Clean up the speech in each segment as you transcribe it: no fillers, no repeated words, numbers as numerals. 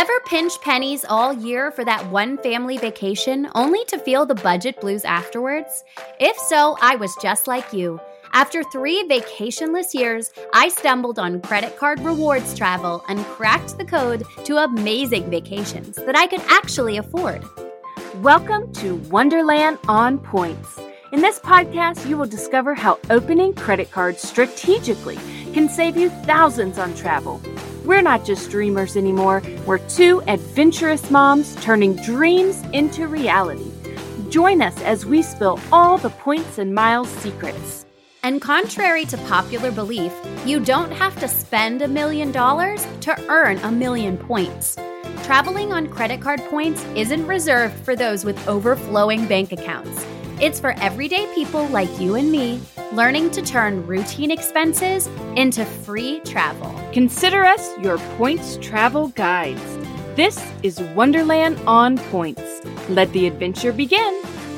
Ever pinch pennies all year for that one family vacation only to feel the budget blues afterwards? If so, I was just like you. After 3 vacationless years, I stumbled on credit card rewards travel and cracked the code to amazing vacations that I could actually afford. Welcome to Wonderland on Points. In this podcast, you will discover how opening credit cards strategically can save you thousands on travel. We're not just dreamers anymore. We're 2 adventurous moms turning dreams into reality. Join us as we spill all the points and miles secrets. And contrary to popular belief, you don't have to spend $1 million to earn 1,000,000 points. Traveling on credit card points isn't reserved for those with overflowing bank accounts. It's for everyday people like you and me, learning to turn routine expenses into free travel. Consider us your points travel guides. This is Wonderland on Points. Let the adventure begin.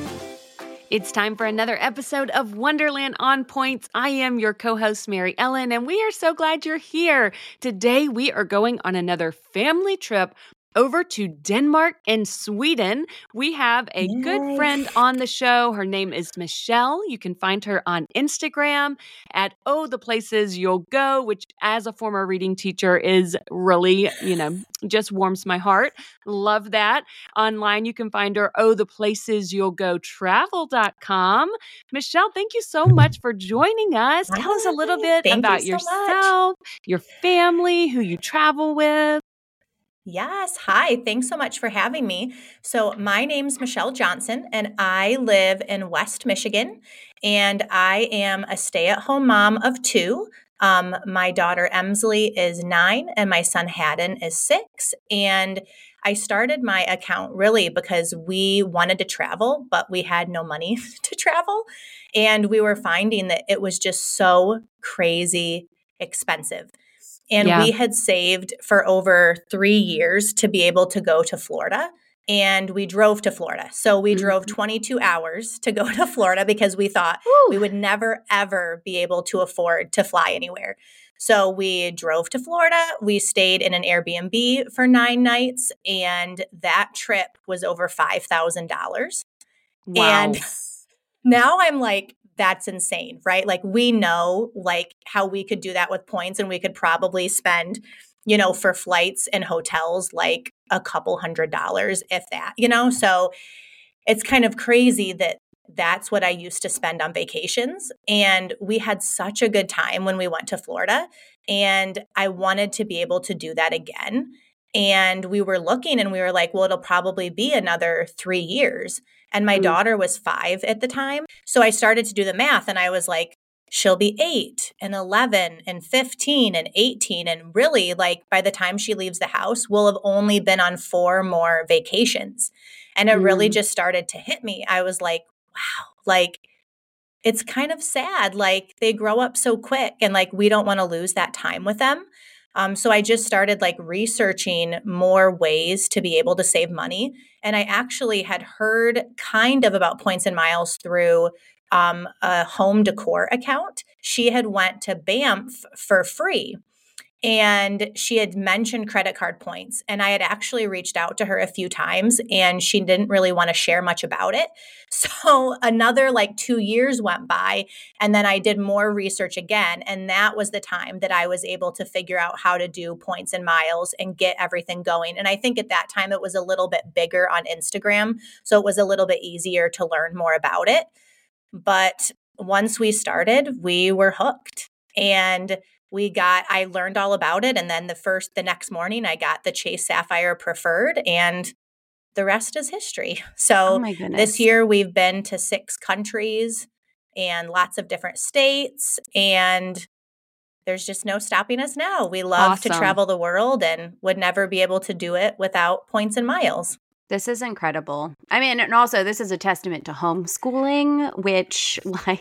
It's time for another episode of Wonderland on Points. I am your co-host, Mary Ellen, and we are so glad you're here. Today, we are going on another family trip over to Denmark and Sweden. We have a good friend on the show. Her name is Michelle. You can find her on Instagram at the Places You'll Go, which as a former reading teacher is really, just warms my heart. Love that. Online, you can find her, theplacesyou'llgo travel.com. Michelle, thank you so much for joining us. Tell us a little bit about yourself, your family, who you travel with. Yes. Hi. Thanks so much for having me. So my name's Michelle Johnson, and I live in West Michigan, and I am a stay-at-home mom of 2. My daughter Emsley is 9, and my son Haddon is 6. And I started my account really because we wanted to travel, but we had no money to travel. And we were finding that it was just so crazy expensive. And we had saved for over 3 years to be able to go to Florida. And we drove to Florida. So we drove 22 hours to go to Florida because we thought we would never, ever be able to afford to fly anywhere. So we drove to Florida. We stayed in an Airbnb for 9 nights. And that trip was over $5,000. Wow. And now I'm like, that's insane, right? Like we know like how we could do that with points, and we could probably spend, for flights and hotels, like a couple $100s, if that, so it's kind of crazy that that's what I used to spend on vacations. And we had such a good time when we went to Florida, and I wanted to be able to do that again. And we were looking and we were like, well, it'll probably be another 3 years. And my daughter was 5 at the time. So I started to do the math, and I was like, she'll be 8 and 11 and 15 and 18. And really, like by the time she leaves the house, we'll have only been on 4 more vacations. And it really just started to hit me. I was like, wow, like it's kind of sad. Like they grow up so quick, and like we don't want to lose that time with them. So I just started like researching more ways to be able to save money. And I actually had heard kind of about points and miles through a home decor account. She had went to Banff for free, and she had mentioned credit card points. And I had actually reached out to her a few times, and she didn't really want to share much about it. So another like 2 years went by, and then I did more research again. And that was the time that I was able to figure out how to do points and miles and get everything going. And I think at that time it was a little bit bigger on Instagram. So it was a little bit easier to learn more about it. But once we started, we were hooked. And I learned all about it. And then the next morning I got the Chase Sapphire Preferred, and the rest is history. So this year we've been to 6 countries and lots of different states, and there's just no stopping us now. We love to travel the world and would never be able to do it without points and miles. This is incredible. I mean, and also this is a testament to homeschooling, which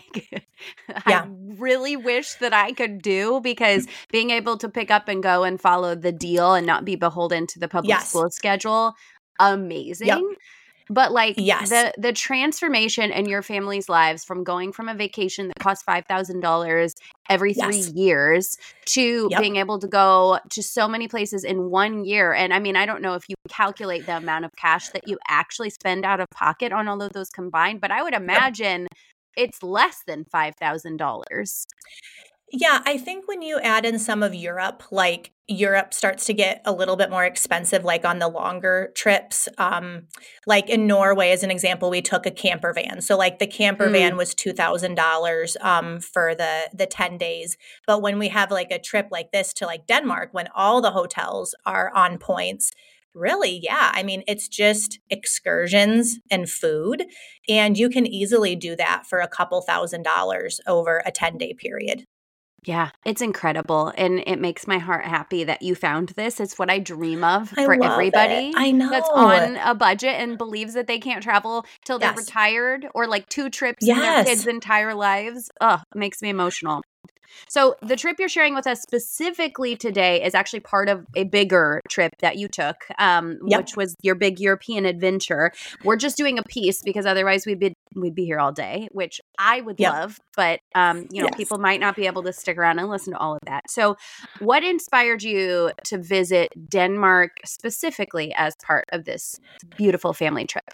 I really wish that I could do, because being able to pick up and go and follow the deal and not be beholden to the public school schedule, amazing. Yep. But like Yes. the transformation in your family's lives from going from a vacation that costs $5,000 every 3 Yes. years to Yep. being able to go to so many places in 1 year. And I mean, I don't know if you calculate the amount of cash that you actually spend out of pocket on all of those combined, but I would imagine it's less than $5,000. Yeah, I think when you add in some of Europe, like Europe starts to get a little bit more expensive, like on the longer trips. Like in Norway, as an example, we took a camper van. So like the camper van was $2,000 for the 10 days. But when we have like a trip like this to like Denmark, when all the hotels are on points, really, yeah. I mean, it's just excursions and food. And you can easily do that for a couple $1,000s over a 10-day period. Yeah, it's incredible. And it makes my heart happy that you found this. It's what I dream of I for love everybody it. I that's know. on a budget and believes that they can't travel till they're Yes. retired or like 2 trips in their Yes. kids' entire lives. Ugh, it makes me emotional. So the trip you're sharing with us specifically today is actually part of a bigger trip that you took, which was your big European adventure. We're just doing a piece because otherwise we'd be here all day, which I would love, but people might not be able to stick around and listen to all of that. So what inspired you to visit Denmark specifically as part of this beautiful family trip?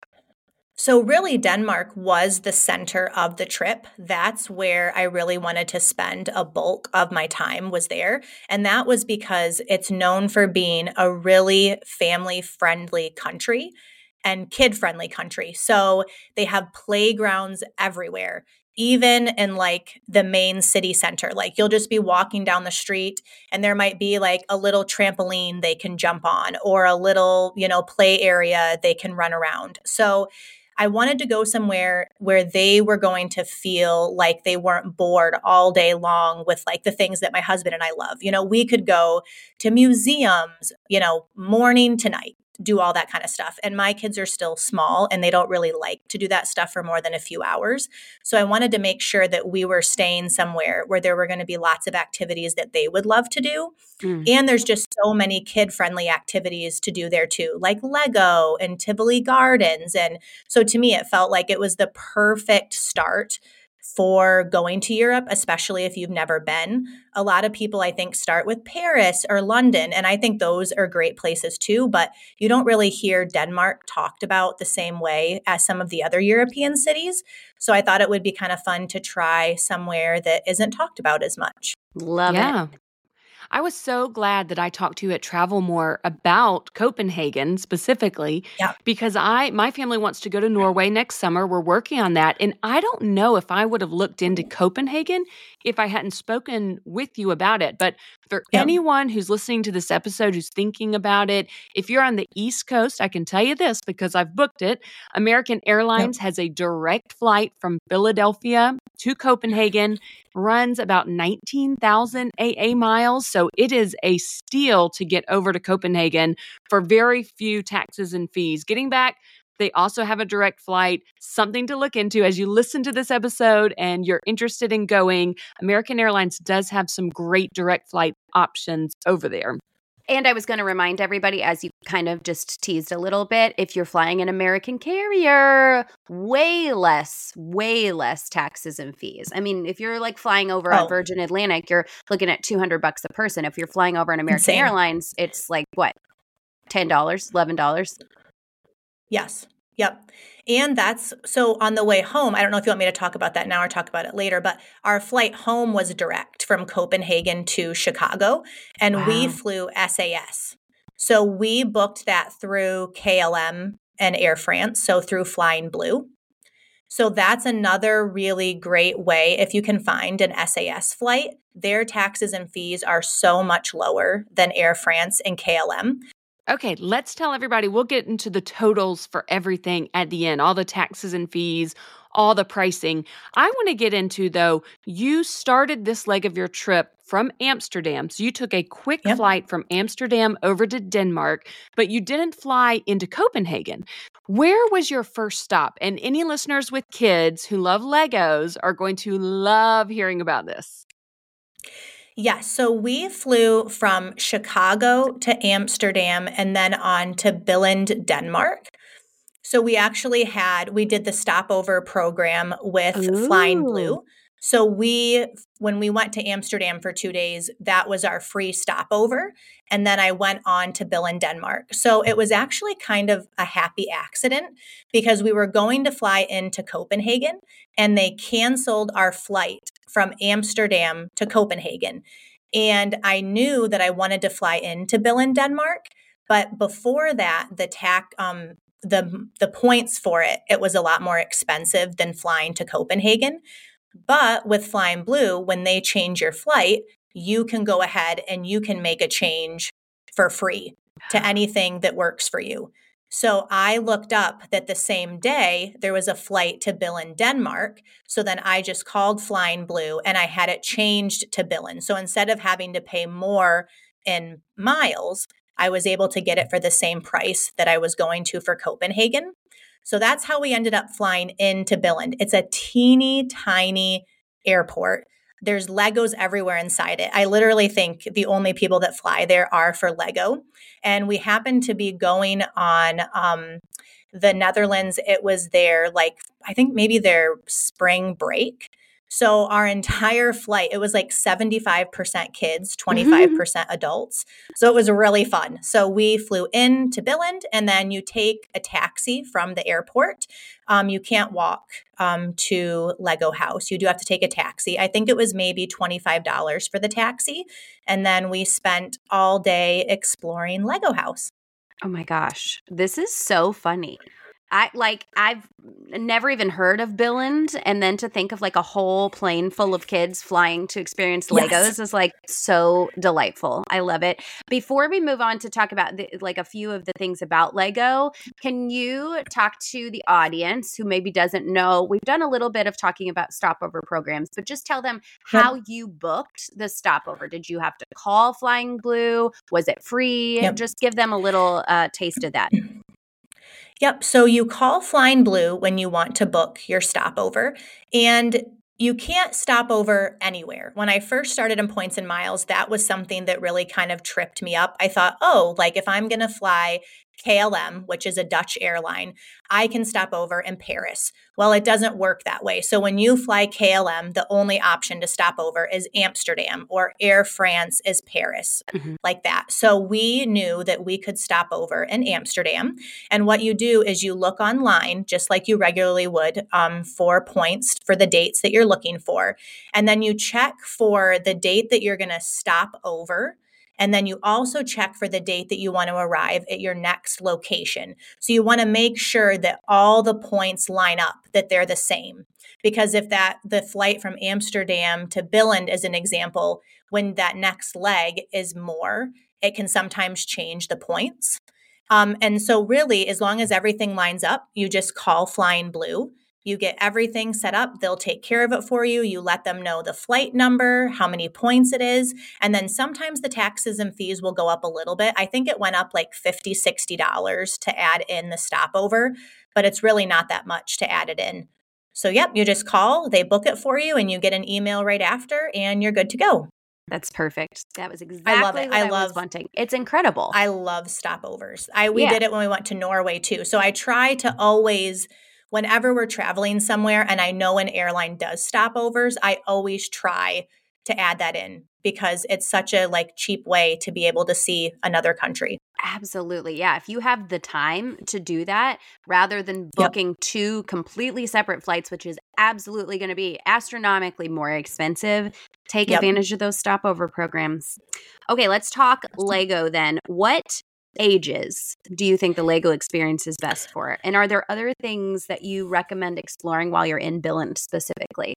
So really, Denmark was the center of the trip. That's where I really wanted to spend a bulk of my time was there. And that was because it's known for being a really family-friendly country and kid-friendly country. So they have playgrounds everywhere, even in like the main city center. Like you'll just be walking down the street and there might be like a little trampoline they can jump on or a little, play area they can run around. So I wanted to go somewhere where they were going to feel like they weren't bored all day long with like the things that my husband and I love. We could go to museums, morning to night, do all that kind of stuff. And my kids are still small and they don't really like to do that stuff for more than a few hours. So I wanted to make sure that we were staying somewhere where there were going to be lots of activities that they would love to do. And there's just so many kid-friendly activities to do there too, like Lego and Tivoli Gardens. And so to me, it felt like it was the perfect start for going to Europe, especially if you've never been. A lot of people, I think, start with Paris or London, and I think those are great places too, but you don't really hear Denmark talked about the same way as some of the other European cities. So I thought it would be kind of fun to try somewhere that isn't talked about as much. Love it. I was so glad that I talked to you at Travel More about Copenhagen specifically because my family wants to go to Norway next summer. We're working on that. And I don't know if I would have looked into Copenhagen if I hadn't spoken with you about it. But for anyone who's listening to this episode who's thinking about it, if you're on the East Coast, I can tell you this because I've booked it. American Airlines has a direct flight from Philadelphia to Copenhagen, runs about 19,000 AA miles. So it is a steal to get over to Copenhagen for very few taxes and fees. Getting back, they also have a direct flight, something to look into as you listen to this episode and you're interested in going. American Airlines does have some great direct flight options over there. And I was going to remind everybody, as you kind of just teased a little bit, if you're flying an American carrier, way less taxes and fees. I mean, if you're like flying over on Virgin Atlantic, you're looking at $200 a person. If you're flying over an American Airlines, it's like what? $10, $11? Yes. Yep. And that's so on the way home. I don't know if you want me to talk about that now or talk about it later, but our flight home was direct from Copenhagen to Chicago, and we flew SAS. So we booked that through KLM and Air France, so through Flying Blue. So that's another really great way if you can find an SAS flight. Their taxes and fees are so much lower than Air France and KLM. Okay, let's tell everybody, we'll get into the totals for everything at the end, all the taxes and fees, all the pricing. I want to get into, though, you started this leg of your trip from Amsterdam. So you took a quick flight from Amsterdam over to Denmark, but you didn't fly into Copenhagen. Where was your first stop? And any listeners with kids who love Legos are going to love hearing about this. Yes. So we flew from Chicago to Amsterdam and then on to Billund, Denmark. So we actually we did the stopover program with Flying Blue. So when we went to Amsterdam for 2 days, that was our free stopover. And then I went on to Billund, Denmark. So it was actually kind of a happy accident because we were going to fly into Copenhagen and they canceled our flight from Amsterdam to Copenhagen. And I knew that I wanted to fly into Billund, Denmark. But before that, the points for it was a lot more expensive than flying to Copenhagen. But with Flying Blue, when they change your flight, you can go ahead and you can make a change for free to anything that works for you. So I looked up that the same day there was a flight to Billund, Denmark. So then I just called Flying Blue and I had it changed to Billund. So instead of having to pay more in miles, I was able to get it for the same price that I was going to for Copenhagen. So that's how we ended up flying into Billund. It's a teeny tiny airport. There's Legos everywhere inside it. I literally think the only people that fly there are for Lego. And we happened to be going on the Netherlands. It was I think maybe their spring break. So our entire flight, it was like 75% kids, 25% adults. So it was really fun. So we flew into Billund and then you take a taxi from the airport. You can't walk to Lego House. You do have to take a taxi. I think it was maybe $25 for the taxi. And then we spent all day exploring Lego House. Oh my gosh. This is so funny. I've never even heard of Billund, and then to think of like a whole plane full of kids flying to experience Legos is like so delightful. I love it. Before we move on to talk about a few of the things about Lego, can you talk to the audience who maybe doesn't know? We've done a little bit of talking about stopover programs, but just tell them how you booked the stopover. Did you have to call Flying Blue? Was it free? Yep. Just give them a little taste of that. Yep. So you call Flying Blue when you want to book your stopover, and you can't stop over anywhere. When I first started in Points and Miles, that was something that really kind of tripped me up. I thought, if I'm going to fly KLM, which is a Dutch airline, I can stop over in Paris. Well, it doesn't work that way. So when you fly KLM, the only option to stop over is Amsterdam, or Air France is Paris, like that. So we knew that we could stop over in Amsterdam. And what you do is you look online, just like you regularly would, for points for the dates that you're looking for. And then you check for the date that you're going to stop over. And then you also check for the date that you want to arrive at your next location. So you want to make sure that all the points line up, that they're the same. Because if the flight from Amsterdam to Billund, as an example, when that next leg is more, it can sometimes change the points. And so really, as long as everything lines up, you just call Flying Blue. You get everything set up. They'll take care of it for you. You let them know the flight number, how many points it is. And then sometimes the taxes and fees will go up a little bit. I think it went up like $50, $60 to add in the stopover, but it's really not that much to add it in. So you just call, they book it for you, and you get an email right after, and you're good to go. That's perfect. That was exactly what I was wanting. It's incredible. I love stopovers. We did it when we went to Norway too. So I try to always, whenever we're traveling somewhere and I know an airline does stopovers, I always try to add that in because it's such a cheap way to be able to see another country. Absolutely. Yeah. If you have the time to do that, rather than booking two completely separate flights, which is absolutely going to be astronomically more expensive, take advantage of those stopover programs. Okay, let's talk Lego then. What ages do you think the Lego experience is best for? And are there other things that you recommend exploring while you're in Billund specifically?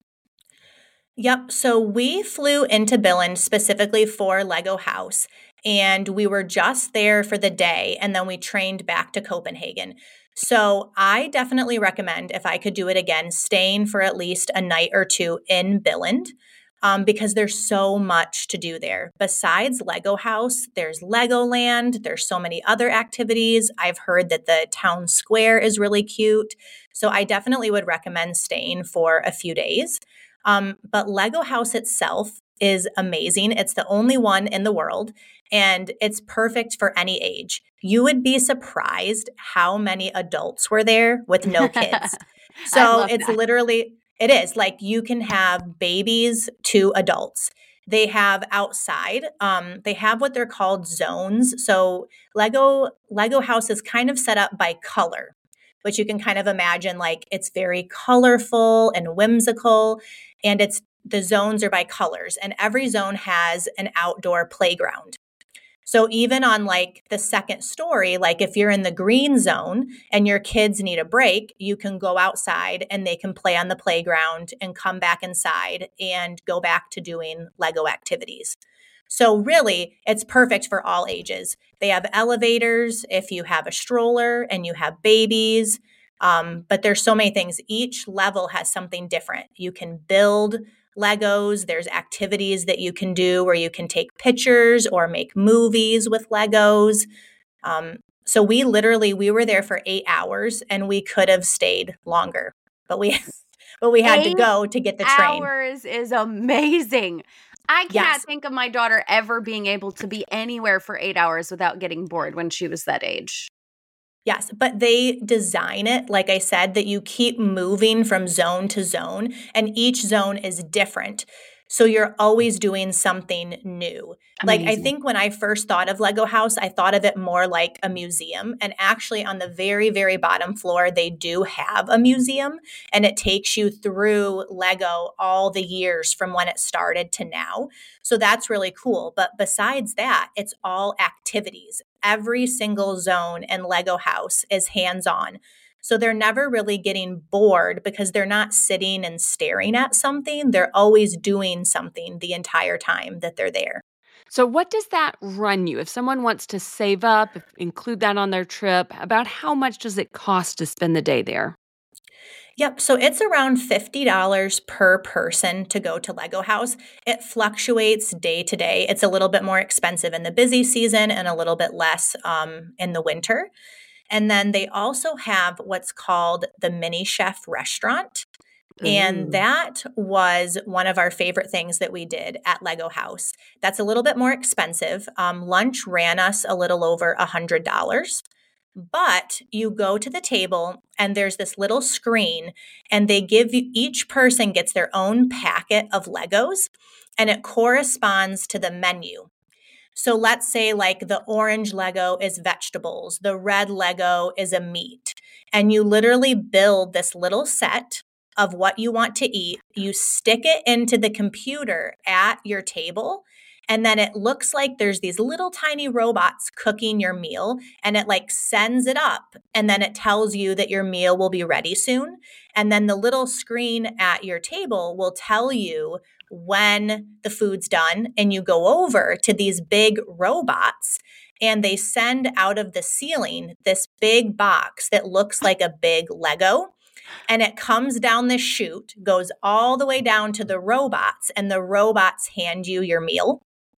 Yep. So we flew into Billund specifically for Lego House, and we were just there for the day, and then we trained back to Copenhagen. So I definitely recommend, if I could do it again, staying for at least a night or two in Billund. Because there's so much to do there. Besides Lego House, there's Legoland. There's so many other activities. I've heard that the town square is really cute. So I definitely would recommend staying for a few days. But Lego House itself is amazing. It's the only one in the world. and it's perfect for any age. You would be surprised how many adults were there with no kids. So it's that. literally, it is like you can have babies to adults. They have outside, they have what they're called zones. So Lego house is kind of set up by color, which you can kind of imagine like it's very colorful and whimsical, and the zones are by colors, and every zone has an outdoor playground. So even on like the second story, like if you're in the green zone and your kids need a break, you can go outside and they can play on the playground and come back inside and go back to doing Lego activities. So really, it's perfect for all ages. They have elevators if you have a stroller and you have babies. But there's so many things. Each level has something different. You can build Legos. There's activities that you can do where you can take pictures or make movies with Legos. So we were there for 8 hours and we could have stayed longer, but we had to go to get the train. 8 hours is amazing. I cannot think of my daughter ever being able to be anywhere for 8 hours without getting bored when she was that age. Yes, but they design it, like I said, that you keep moving from zone to zone, and each zone is different. So you're always doing something new. Amazing. Like I think when I first thought of Lego House, I thought of it more like a museum. And actually on the very, very bottom floor, they do have a museum, and it takes you through Lego all the years from when it started to now. So that's really cool. But besides that, it's all activities. Every single zone in Lego House is hands-on. So they're never really getting bored because they're not sitting and staring at something. They're always doing something the entire time that they're there. So what does that run you? If someone wants to save up, include that on their trip, about how much does it cost to spend the day there? Yep. So it's around $50 per person to go to Lego House. It fluctuates day to day. It's a little bit more expensive in the busy season and a little bit less in the winter. And then they also have what's called the Mini Chef restaurant. And that was one of our favorite things that we did at Lego House. That's a little bit more expensive. Lunch ran us a little over $100. But you go to the table and there's this little screen, and they give you, each person gets their own packet of Legos, and it corresponds to the menu. So let's say like the orange Lego is vegetables, the red Lego is a meat, and you literally build this little set of what you want to eat. You stick it into the computer at your table, and then it looks like there's these little tiny robots cooking your meal, and it like sends it up, and then it tells you that your meal will be ready soon. And then the little screen at your table will tell you when the food's done, and you go over to these big robots, and they send out of the ceiling this big box that looks like a big Lego. And it comes down this chute, goes all the way down to the robots, and the robots hand you your meal.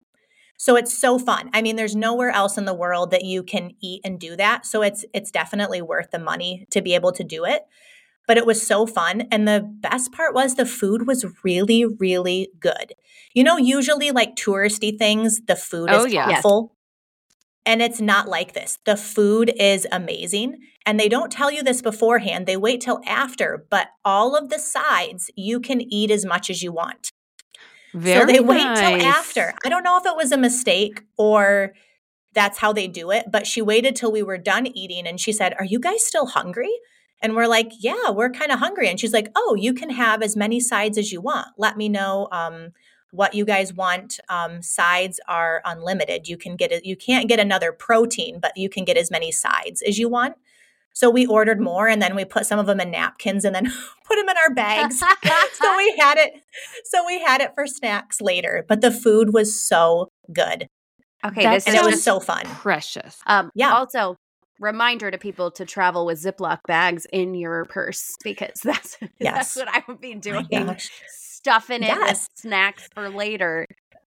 So it's so fun. I mean, there's nowhere else in the world that you can eat and do that. So it's definitely worth the money to be able to do it. But it was so fun. And the best part was the food was really, really good. You know, usually like touristy things, the food is awful. And it's not like this. The food is amazing. And they don't tell you this beforehand. They wait till after. But all of the sides, you can eat as much as you want. So they wait till after. I don't know if it was a mistake or that's how they do it. But she waited till we were done eating. And she said, "Are you guys still hungry?" And we're like, "Yeah, we're kind of hungry." And she's like, "Oh, you can have as many sides as you want. Let me know what you guys want. Sides are unlimited. You can't get another protein, but you can get as many sides as you want." So we ordered more, and then we put some of them in napkins and then put them in our bags. So we had it for snacks later. But the food was so good. Okay, and it was so fun. Precious. Also, reminder to people to travel with Ziploc bags in your purse, because that's what I would be doing. Stuffing it with snacks for later.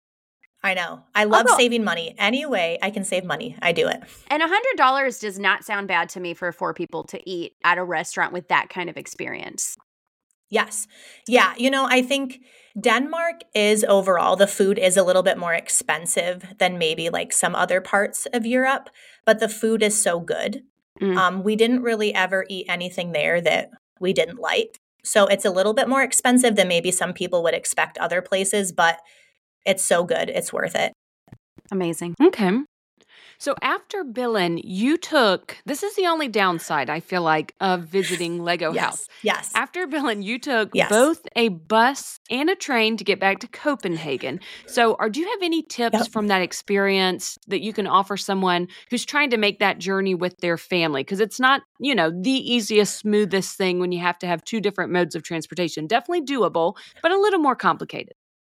I know. I love saving money. Any way I can save money, I do it. And $100 does not sound bad to me for 4 people to eat at a restaurant with that kind of experience. Yes. Yeah. I think Denmark is overall, the food is a little bit more expensive than maybe like some other parts of Europe, but the food is so good. Mm. We didn't really ever eat anything there that we didn't like. So it's a little bit more expensive than maybe some people would expect other places, but it's so good. It's worth it. Amazing. Okay. So after Billund, this is the only downside, I feel like, of visiting Lego House. Yes. After Billund, you took Yes. both a bus and a train to get back to Copenhagen. So do you have any tips from that experience that you can offer someone who's trying to make that journey with their family? Because it's not, the easiest, smoothest thing when you have to have two different modes of transportation. Definitely doable, but a little more complicated.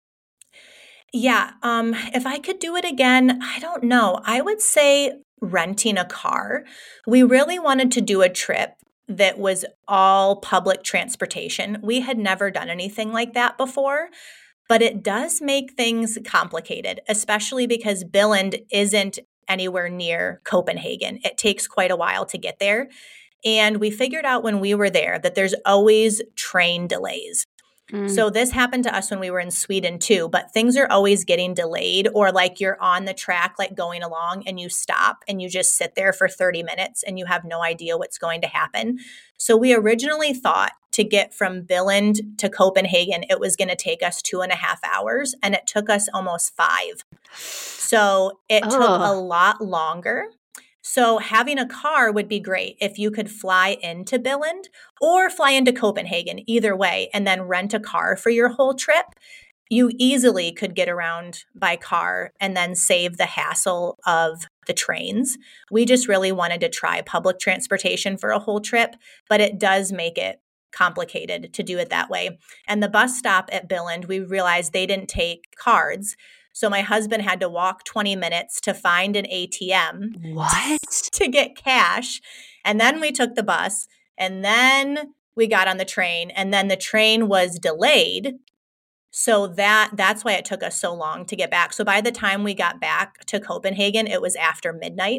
Yeah. If I could do it again, I don't know. I would say renting a car. We really wanted to do a trip that was all public transportation. We had never done anything like that before, but it does make things complicated, especially because Billund isn't anywhere near Copenhagen. It takes quite a while to get there. And we figured out when we were there that there's always train delays. So this happened to us when we were in Sweden too, but things are always getting delayed, or like you're on the track, like going along and you stop and you just sit there for 30 minutes and you have no idea what's going to happen. So we originally thought to get from Billund to Copenhagen, it was going to take us 2.5 hours, and it took us almost 5. So it took a lot longer. So having a car would be great if you could fly into Billund or fly into Copenhagen, either way, and then rent a car for your whole trip. You easily could get around by car and then save the hassle of the trains. We just really wanted to try public transportation for a whole trip, but it does make it complicated to do it that way. And the bus stop at Billund, we realized they didn't take cards. So my husband had to walk 20 minutes to find an ATM to get cash. And then we took the bus, and then we got on the train, and then the train was delayed. So that's why it took us so long to get back. So by the time we got back to Copenhagen, it was after midnight.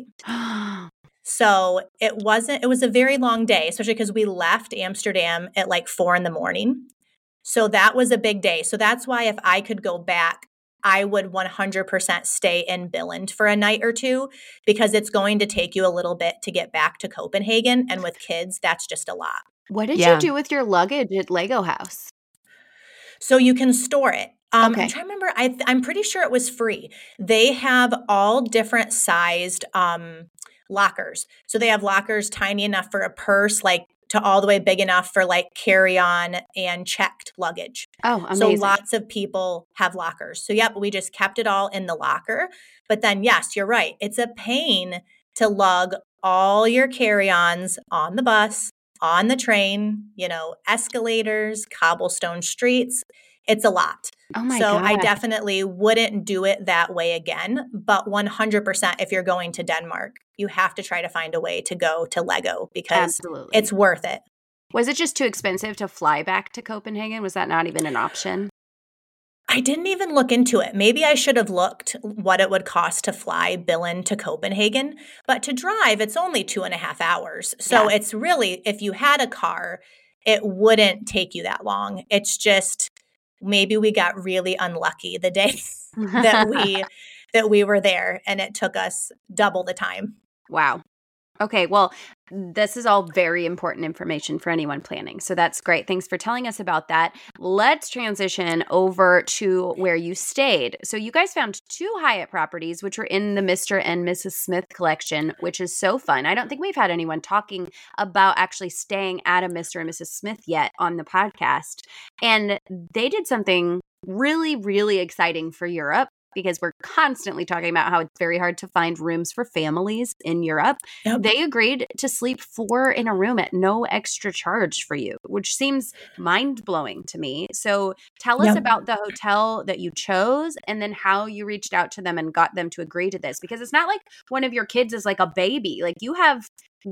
So it was a very long day, especially because we left Amsterdam at like 4 a.m. So that was a big day. So that's why if I could go back, I would 100% stay in Billund for a night or two, because it's going to take you a little bit to get back to Copenhagen. And with kids, that's just a lot. What did you do with your luggage at Lego House? So you can store it. Okay. I'm trying to remember. I'm pretty sure it was free. They have all different sized lockers. So they have lockers tiny enough for a purse, like to all the way big enough for like carry-on and checked luggage. Oh, amazing. So lots of people have lockers. So yep, we just kept it all in the locker. But then yes, you're right. It's a pain to lug all your carry-ons on the bus, on the train, escalators, cobblestone streets. It's a lot. Oh my So God. I definitely wouldn't do it that way again. But 100%, if you're going to Denmark, you have to try to find a way to go to Lego, because Absolutely. it's worth it. Was it just too expensive to fly back to Copenhagen? Was that not even an option? I didn't even look into it. Maybe I should have looked what it would cost to fly Billund to Copenhagen. But to drive, it's only 2.5 hours. So it's really, if you had a car, it wouldn't take you that long. It's just maybe we got really unlucky the day that we were there, and it took us double the time. Wow. Okay, well, this is all very important information for anyone planning. So that's great. Thanks for telling us about that. Let's transition over to where you stayed. So you guys found 2 Hyatt properties, which were in the Mr. and Mrs. Smith collection, which is so fun. I don't think we've had anyone talking about actually staying at a Mr. and Mrs. Smith yet on the podcast. And they did something really, really exciting for Europe, because we're constantly talking about how it's very hard to find rooms for families in Europe. Yep. They agreed to sleep 4 in a room at no extra charge for you, which seems mind-blowing to me. So tell us about the hotel that you chose, and then how you reached out to them and got them to agree to this, because it's not like one of your kids is like a baby. Like, you have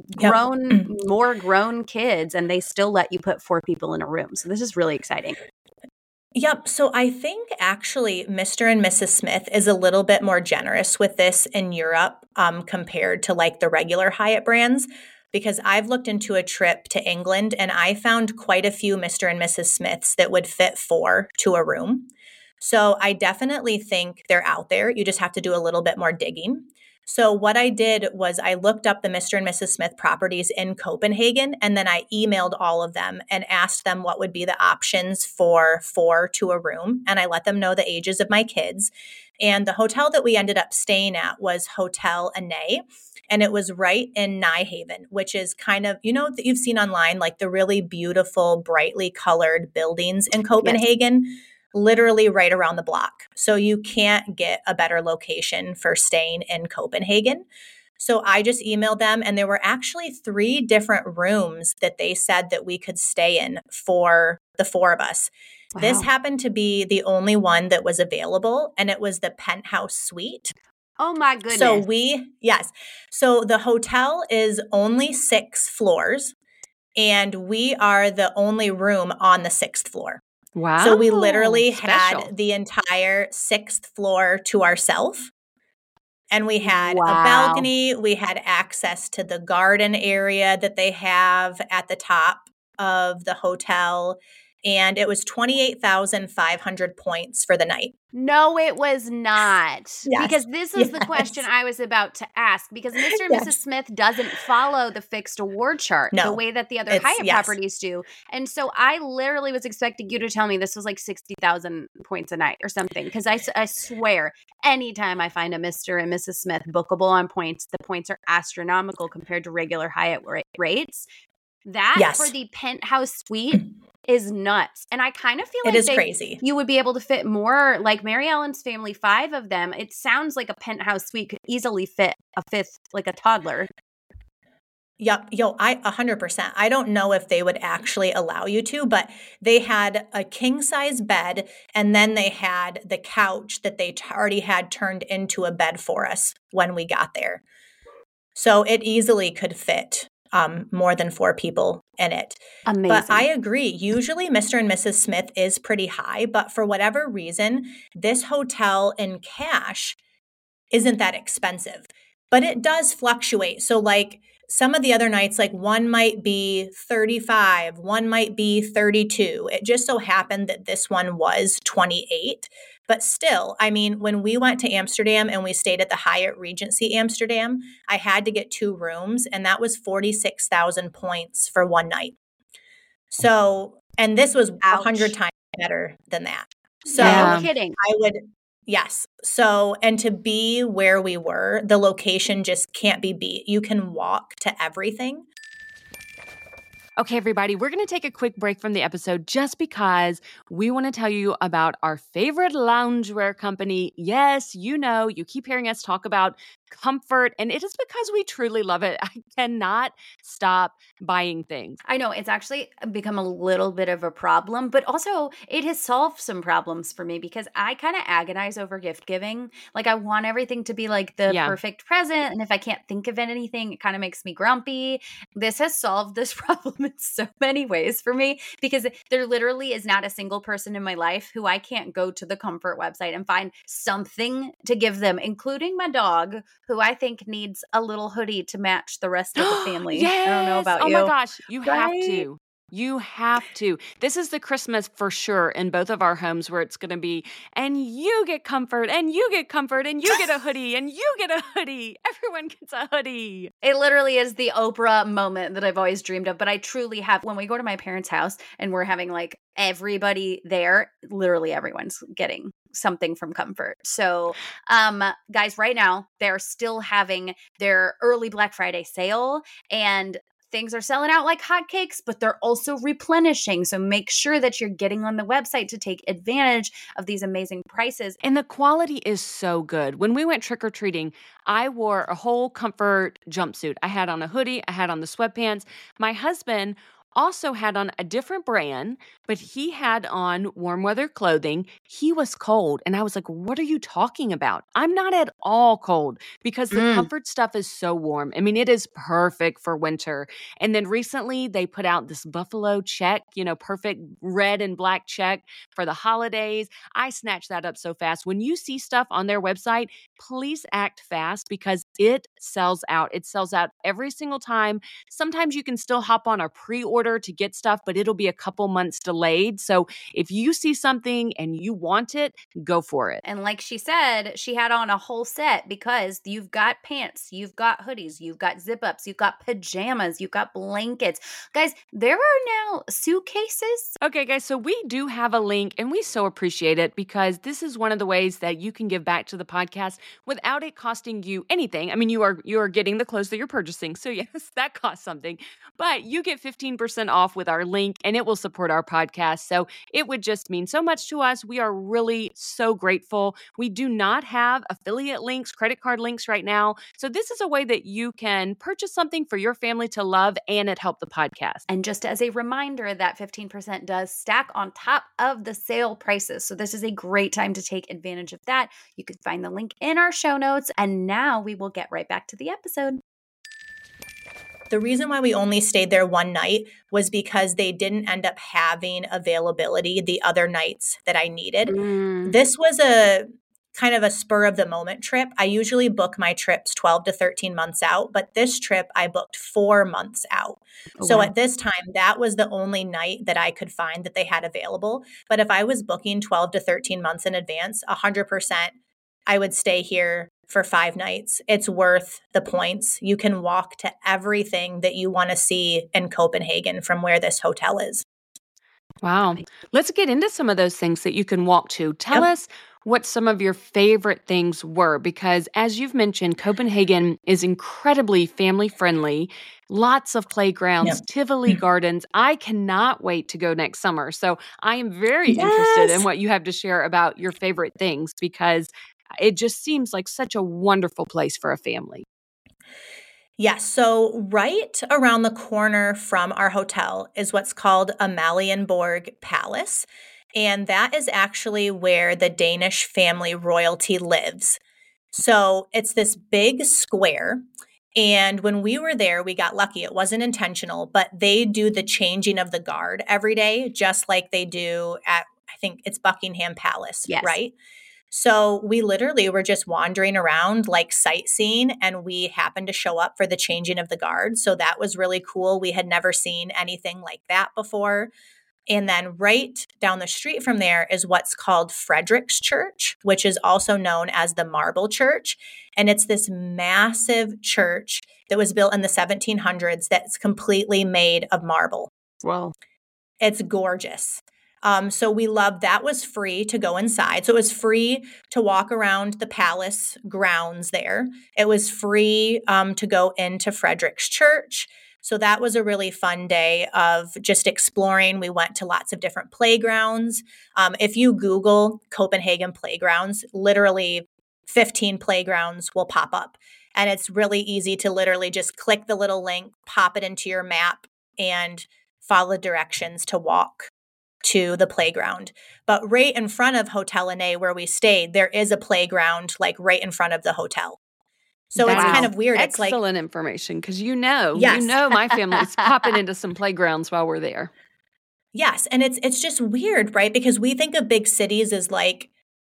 more grown kids, and they still let you put 4 people in a room. So this is really exciting. Yep. So I think actually Mr. and Mrs. Smith is a little bit more generous with this in Europe compared to like the regular Hyatt brands. because I've looked into a trip to England and I found quite a few Mr. and Mrs. Smiths that would fit 4 to a room. So I definitely think they're out there. You just have to do a little bit more digging. So what I did was I looked up the Mr. and Mrs. Smith properties in Copenhagen, and then I emailed all of them and asked them what would be the options for 4 to a room. And I let them know the ages of my kids. And the hotel that we ended up staying at was Hotel Anay. And it was right in Nijhaven, which is kind of, that you've seen online, like the really beautiful, brightly colored buildings in Copenhagen. Yes. Literally right around the block. So you can't get a better location for staying in Copenhagen. So I just emailed them, and there were actually 3 different rooms that they said that we could stay in for the 4 of us. Wow. This happened to be the only one that was available, and it was the penthouse suite. Oh my goodness. So the hotel is only 6 floors, and we are the only room on the 6th floor. Wow. So we literally had the entire 6th floor to ourselves. And we had a balcony. We had access to the garden area that they have at the top of the hotel. And it was 28,500 points for the night. No, it was not. Yes. Because this is the question I was about to ask. Because Mr. and Mrs. Smith doesn't follow the fixed award chart the way that the other Hyatt properties do. And so I literally was expecting you to tell me this was like 60,000 points a night or something. Because I swear, anytime I find a Mr. and Mrs. Smith bookable on points, the points are astronomical compared to regular Hyatt rates. That for the penthouse suite is nuts. And I kind of feel like it is crazy. You would be able to fit more, like Mary Ellen's family, 5 of them. It sounds like a penthouse suite could easily fit a 5th, like a toddler. Yep. 100%. I don't know if they would actually allow you to, but they had a king size bed, and then they had the couch that they already had turned into a bed for us when we got there. So it easily could fit more than 4 people in it. Amazing. But I agree. Usually Mr. and Mrs. Smith is pretty high, but for whatever reason, this hotel in cash isn't that expensive, but it does fluctuate. So like some of the other nights, like one might be 35, one might be 32. It just so happened that this one was 28. But still, I mean, when we went to Amsterdam and we stayed at the Hyatt Regency Amsterdam, I had to get 2 rooms, and that was 46,000 points for one night. So, and this was 100 times better than that. So no kidding. Yes. So, and to be where we were, the location just can't be beat. You can walk to everything. Okay, everybody, we're going to take a quick break from the episode just because we want to tell you about our favorite loungewear company. Yes, you keep hearing us talk about Comfort, and it is because we truly love it. I cannot stop buying things. I know, it's actually become a little bit of a problem, but also it has solved some problems for me because I kind of agonize over gift giving. Like I want everything to be like the perfect present, and if I can't think of anything, it kind of makes me grumpy. This has solved this problem in so many ways for me because there literally is not a single person in my life who I can't go to the Comfort website and find something to give them, including my dog, who I think needs a little hoodie to match the rest of the family. Yes! I don't know about you. Oh my gosh, you have to. You have to. This is the Christmas for sure in both of our homes where it's going to be, and you get comfort, and you get comfort, and you get a hoodie, and you get a hoodie. Everyone gets a hoodie. It literally is the Oprah moment that I've always dreamed of. But I truly have, when we go to my parents' house and we're having like everybody there, literally everyone's getting something from Comfort. So, guys, right now they're still having their early Black Friday sale, and things are selling out like hotcakes, but they're also replenishing. So make sure that you're getting on the website to take advantage of these amazing prices. And the quality is so good. When we went trick-or-treating, I wore a whole Comfort jumpsuit. I had on a hoodie. I had on the sweatpants. My husband also had on a different brand, but he had on warm weather clothing. He was cold. And I was like, what are you talking about? I'm not at all cold because the comfort stuff is so warm. I mean, it is perfect for winter. And then recently they put out this buffalo check, perfect red and black check for the holidays. I snatched that up so fast. When you see stuff on their website, please act fast because it sells out. It sells out every single time. Sometimes you can still hop on a pre-order to get stuff, but it'll be a couple months delayed. So if you see something and you want it, go for it. And like she said, she had on a whole set because you've got pants, you've got hoodies, you've got zip-ups, you've got pajamas, you've got blankets. Guys, there are now suitcases. Okay, guys, so we do have a link and we so appreciate it because this is one of the ways that you can give back to the podcast without it costing you anything. I mean, you are getting the clothes that you're purchasing. So yes, that costs something, but you get 15% off with our link and it will support our podcast. So it would just mean so much to us. We are really so grateful. We do not have affiliate links, credit card links right now. So this is a way that you can purchase something for your family to love and it helped the podcast. And just as a reminder, that 15% does stack on top of the sale prices. So this is a great time to take advantage of that. You can find the link in our show notes. And now we will get right back to the episode. The reason why we only stayed there one night was because they didn't end up having availability the other nights that I needed. This was a kind of a spur of the moment trip. I usually book my trips 12 to 13 months out, but this trip I booked 4 months out. So at this time, that was the only night that I could find that they had available. But if I was booking 12 to 13 months in advance, 100%, I would stay here for 5 nights. It's worth the points. You can walk to everything that you want to see in Copenhagen from where this hotel is. Wow. Let's get into some of those things that you can walk to. Tell us what some of your favorite things were, because as you've mentioned, Copenhagen is incredibly family friendly. Lots of playgrounds, Tivoli Gardens. I cannot wait to go next summer. So I am very interested in what you have to share about your favorite things because it just seems like such a wonderful place for a family. Yes. So right around the corner from our hotel is what's called Amalienborg Palace. And that is actually where the Danish family royalty lives. So it's this big square. And when we were there, we got lucky. It wasn't intentional, but they do the changing of the guard every day, just like they do at, I think it's Buckingham Palace, right? So we literally were just wandering around like sightseeing and we happened to show up for the changing of the guard. So that was really cool. We had never seen anything like that before. And then right down the street from there is what's called Frederick's Church, which is also known as the Marble Church. And it's this massive church that was built in the 1700s that's completely made of marble. Wow. It's gorgeous. So we loved that. Was free to go inside. So it was free to walk around the palace grounds there. It was free to go into Frederick's Church. So that was a really fun day of just exploring. We went to lots of different playgrounds. If you Google Copenhagen playgrounds, literally 15 playgrounds will pop up. And it's really easy to literally just click the little link, pop it into your map, and follow directions to walk to the playground. But right in front of Hotel Ane where we stayed, there is a playground like right in front of the hotel. So it's kind of weird. It's excellent information because you know my family's popping into some playgrounds while we're there. Yes. And it's just weird, right? Because we think of big cities as like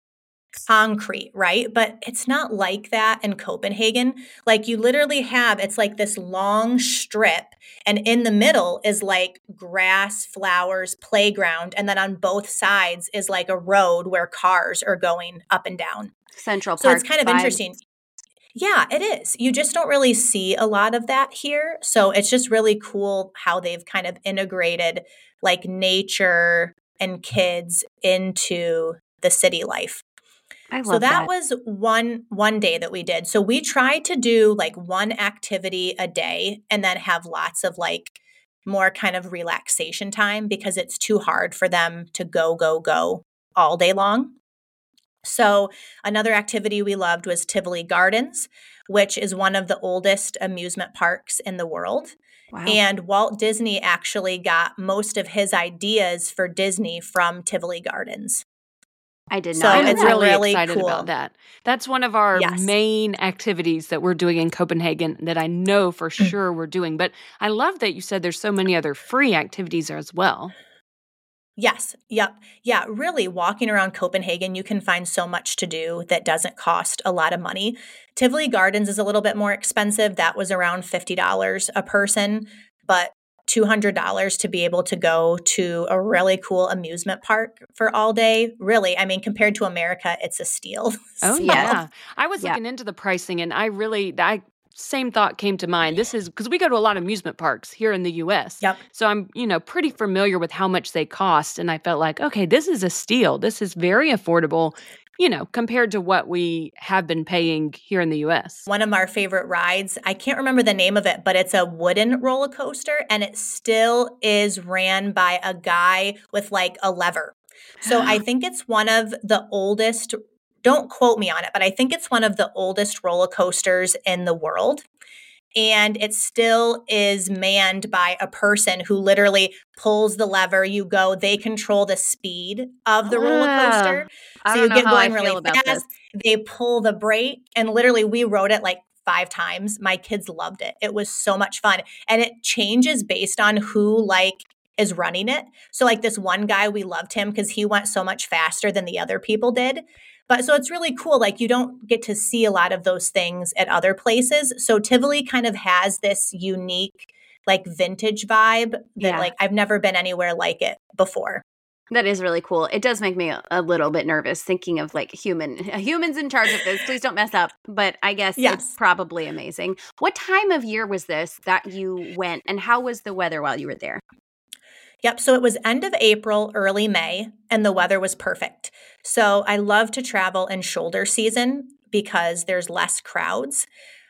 concrete, right? But it's not like that in Copenhagen. Like you literally have, it's like this long strip and in the middle is like grass, flowers, playground. And then on both sides is like a road where cars are going up and down. Central Park. So it's kind of interesting. Yeah, it is. You just don't really see a lot of that here. So it's just really cool how they've kind of integrated like nature and kids into the city life. I love so that was one day that we did. So we tried to do like one activity a day and then have lots of like more kind of relaxation time because it's too hard for them to go all day long. So another activity we loved was Tivoli Gardens, which is one of the oldest amusement parks in the world. Wow. And Walt Disney actually got most of his ideas for Disney from Tivoli Gardens. I did So not. I'm it's really really excited cool. about that. That's one of our Yes. main activities that we're doing in Copenhagen that I know for sure we're doing. But I love that you said there's so many other free activities as well. Yes. Yep. Yeah. Really, walking around Copenhagen, you can find so much to do that doesn't cost a lot of money. Tivoli Gardens is a little bit more expensive. That was around $50 a person, but $200 to be able to go to a really cool amusement park for all day. Really, I mean, compared to America, it's a steal. Oh, So- yeah. I was Yeah. looking into the pricing and I same thought came to mind. This is because we go to a lot of amusement parks here in the US. Yep. So I'm, pretty familiar with how much they cost. And I felt like, okay, this is a steal. This is very affordable, compared to what we have been paying here in the US. One of our favorite rides, I can't remember the name of it, but it's a wooden roller coaster and it still is ran by a guy with like a lever. So I think it's one of the oldest, don't quote me on it, but I think it's one of the oldest roller coasters in the world. And it still is manned by a person who literally pulls the lever. You go, they control the speed of the roller coaster. I So don't you know get how I going feel really about fast. this. They pull the brake. And literally, we rode it like 5 times. My kids loved it. It was so much fun. And it changes based on who is running it. So like this one guy, we loved him because he went so much faster than the other people did. But so it's really cool. Like you don't get to see a lot of those things at other places. So Tivoli kind of has this unique like vintage vibe that Yeah. like I've never been anywhere like it before. That is really cool. It does make me a little bit nervous thinking of like humans in charge of this. Please don't mess up. But I guess Yes. it's probably amazing. What time of year was this that you went, and how was the weather while you were there? Yep. So it was end of April, early May, and the weather was perfect. So I love to travel in shoulder season because there's less crowds.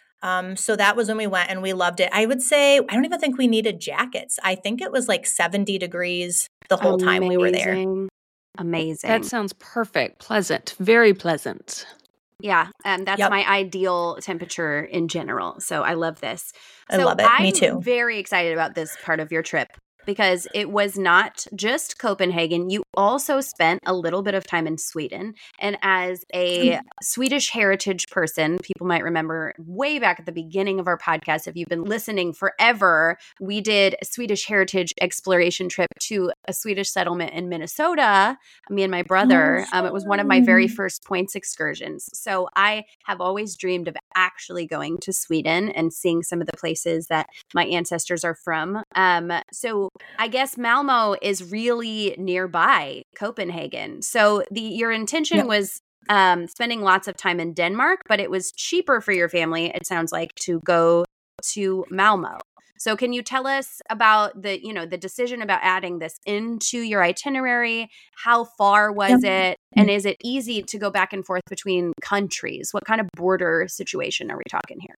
So that was when we went and we loved it. I would say, I don't even think we needed jackets. I think it was like 70 degrees the whole time we were there. Amazing. That sounds perfect. Pleasant. Very pleasant. Yeah, that's Yep. my ideal temperature in general. So I love this. I love it. Me too. I'm very excited about this part of your trip because it was not just Copenhagen. You also spent a little bit of time in Sweden. And as a Swedish heritage person, people might remember way back at the beginning of our podcast, if you've been listening forever, we did a Swedish heritage exploration trip to a Swedish settlement in Minnesota, me and my brother. It was one of my very first points excursions. So I have always dreamed of actually going to Sweden and seeing some of the places that my ancestors are from. So I guess Malmo is really nearby Copenhagen. So your intention was spending lots of time in Denmark, but it was cheaper for your family, it sounds like, to go to Malmo. So can you tell us about the decision about adding this into your itinerary? How far was it? And is it easy to go back and forth between countries? What kind of border situation are we talking here?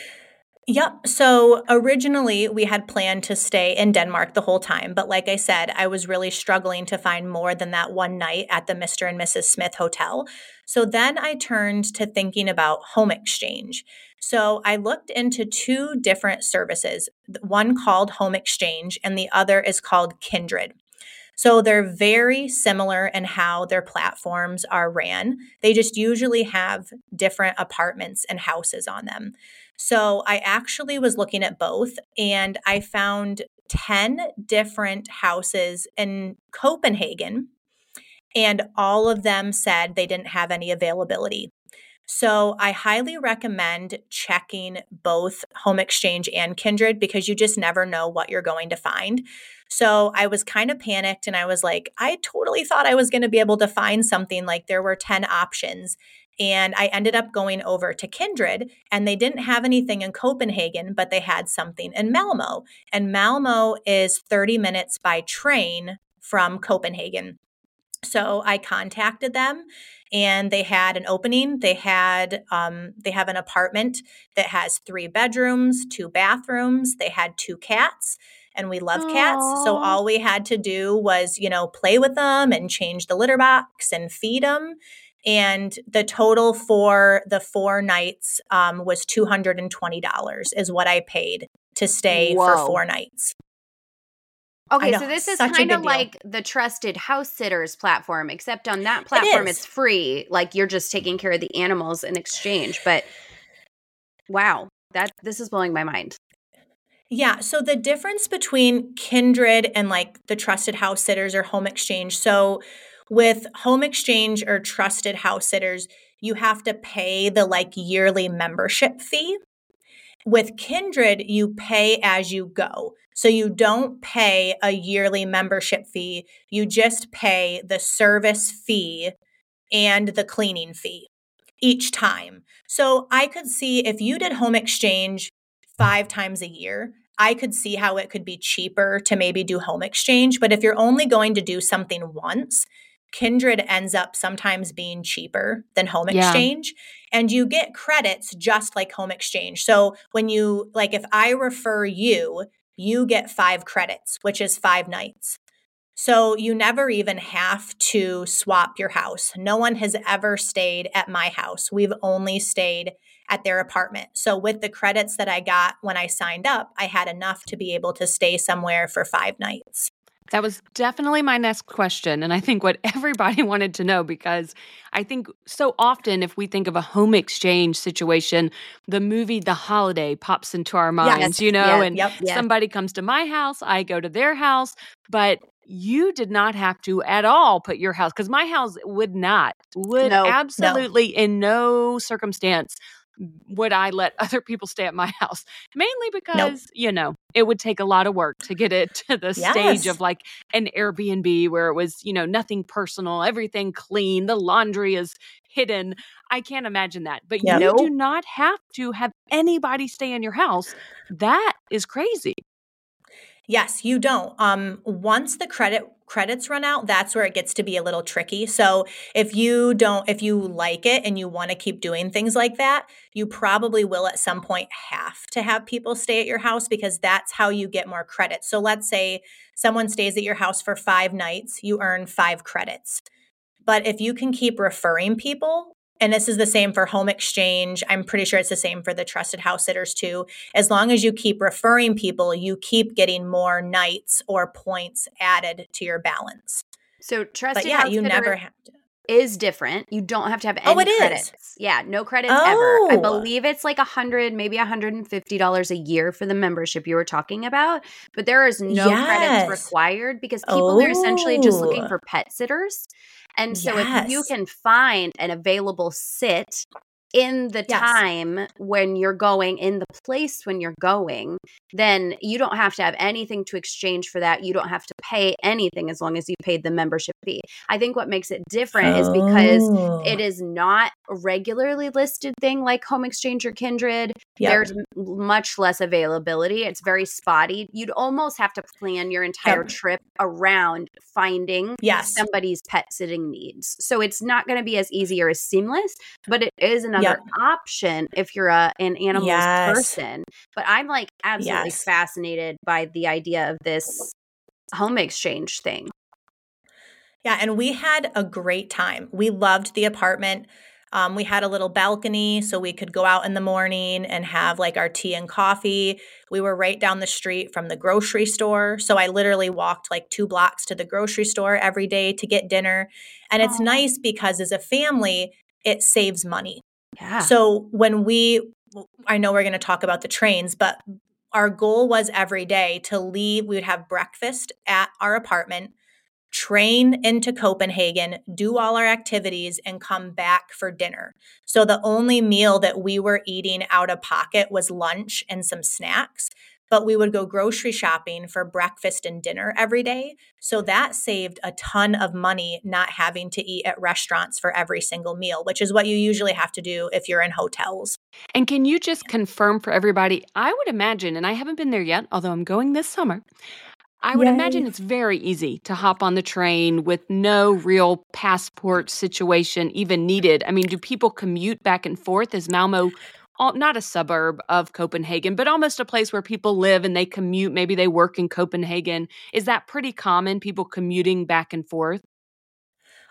Yep. So originally we had planned to stay in Denmark the whole time. But like I said, I was really struggling to find more than that one night at the Mr. and Mrs. Smith Hotel. So then I turned to thinking about home exchange. So I looked into 2 different services, one called Home Exchange and the other is called Kindred. So they're very similar in how their platforms are ran. They just usually have different apartments and houses on them. So I actually was looking at both and I found 10 different houses in Copenhagen and all of them said they didn't have any availability. So I highly recommend checking both Home Exchange and Kindred because you just never know what you're going to find. So I was kind of panicked and I was like, I totally thought I was going to be able to find something, like there were 10 options. And I ended up going over to Kindred and they didn't have anything in Copenhagen, but they had something in Malmo. And Malmo is 30 minutes by train from Copenhagen. So I contacted them and they had an opening. They have an apartment that has 3 bedrooms, 2 bathrooms. They had 2 cats and we love cats. So all we had to do was, play with them and change the litter box and feed them. And the total for the 4 nights was $220 is what I paid to stay for Whoa. 4 nights. Okay, so this is such a kind good of deal. like the Trusted House Sitters platform, except on that platform it's free. Like you're just taking care of the animals in exchange. But wow, this is blowing my mind. Yeah. So the difference between Kindred and like the Trusted House Sitters or Home Exchange. So with Home Exchange or Trusted House Sitters, you have to pay the like yearly membership fee. With Kindred, you pay as you go. So you don't pay a yearly membership fee. You just pay the service fee and the cleaning fee each time. So I could see if you did Home Exchange 5 times a year, I could see how it could be cheaper to maybe do Home Exchange. But if you're only going to do something once, Kindred ends up sometimes being cheaper than Home Exchange. And you get credits just like Home Exchange. So when you, like, if I refer you, you get 5 credits, which is 5 nights. So you never even have to swap your house. No one has ever stayed at my house. We've only stayed at their apartment. So with the credits that I got when I signed up, I had enough to be able to stay somewhere for 5 nights. That was definitely my next question. And I think what everybody wanted to know, because I think so often if we think of a home exchange situation, the movie The Holiday pops into our minds, and somebody comes to my house, I go to their house, but you did not have to at all put your house, because my house would absolutely in no circumstance would I let other people stay at my house, mainly because, it would take a lot of work to get it to the stage of like an Airbnb where it was, nothing personal, everything clean, the laundry is hidden. I can't imagine that. But you do not have to have anybody stay in your house. That is crazy. Yes, you don't. Once the credits run out, that's where it gets to be a little tricky. So if you like it and you want to keep doing things like that, you probably will at some point have to have people stay at your house, because that's how you get more credits. So let's say someone stays at your house for 5 nights, you earn 5 credits. But if you can keep referring people, and this is the same for Home Exchange, I'm pretty sure it's the same for the Trusted House Sitters too. As long as you keep referring people, you keep getting more nights or points added to your balance. So Trusted House you Sitter never have to. Is different. You don't have to have any credits. Yeah, no credits ever. I believe it's like $100, maybe $150 a year for the membership you were talking about. But there is no credits required, because people are essentially just looking for pet sitters. And so if you can find an available sit in the time when you're going, in the place when you're going, then you don't have to have anything to exchange for that. You don't have to pay anything as long as you paid the membership fee. I think what makes it different is because it is not a regularly listed thing like Home Exchange or Kindred. There's much less availability. It's very spotty. You'd almost have to plan your entire trip around finding somebody's pet sitting needs. So it's not going to be as easy or as seamless, but it is another option if you're an animals person. But I'm like absolutely fascinated by the idea of this Home Exchange thing. Yeah, and we had a great time. We loved the apartment. We had a little balcony so we could go out in the morning and have like our tea and coffee. We were right down the street from the grocery store. So I literally walked like 2 blocks to the grocery store every day to get dinner. And it's nice because as a family, it saves money. Yeah. So I know we're going to talk about the trains, but our goal was every day to leave. We would have breakfast at our apartment, train into Copenhagen, do all our activities, and come back for dinner. So the only meal that we were eating out of pocket was lunch and some snacks, but we would go grocery shopping for breakfast and dinner every day. So that saved a ton of money not having to eat at restaurants for every single meal, which is what you usually have to do if you're in hotels. And can you just confirm for everybody, I would imagine, and I haven't been there yet, although I'm going this summer, I would imagine it's very easy to hop on the train with no real passport situation even needed. I mean, do people commute back and forth? Is Malmo not a suburb of Copenhagen, but almost a place where people live and they commute? Maybe they work in Copenhagen. Is that pretty common, people commuting back and forth?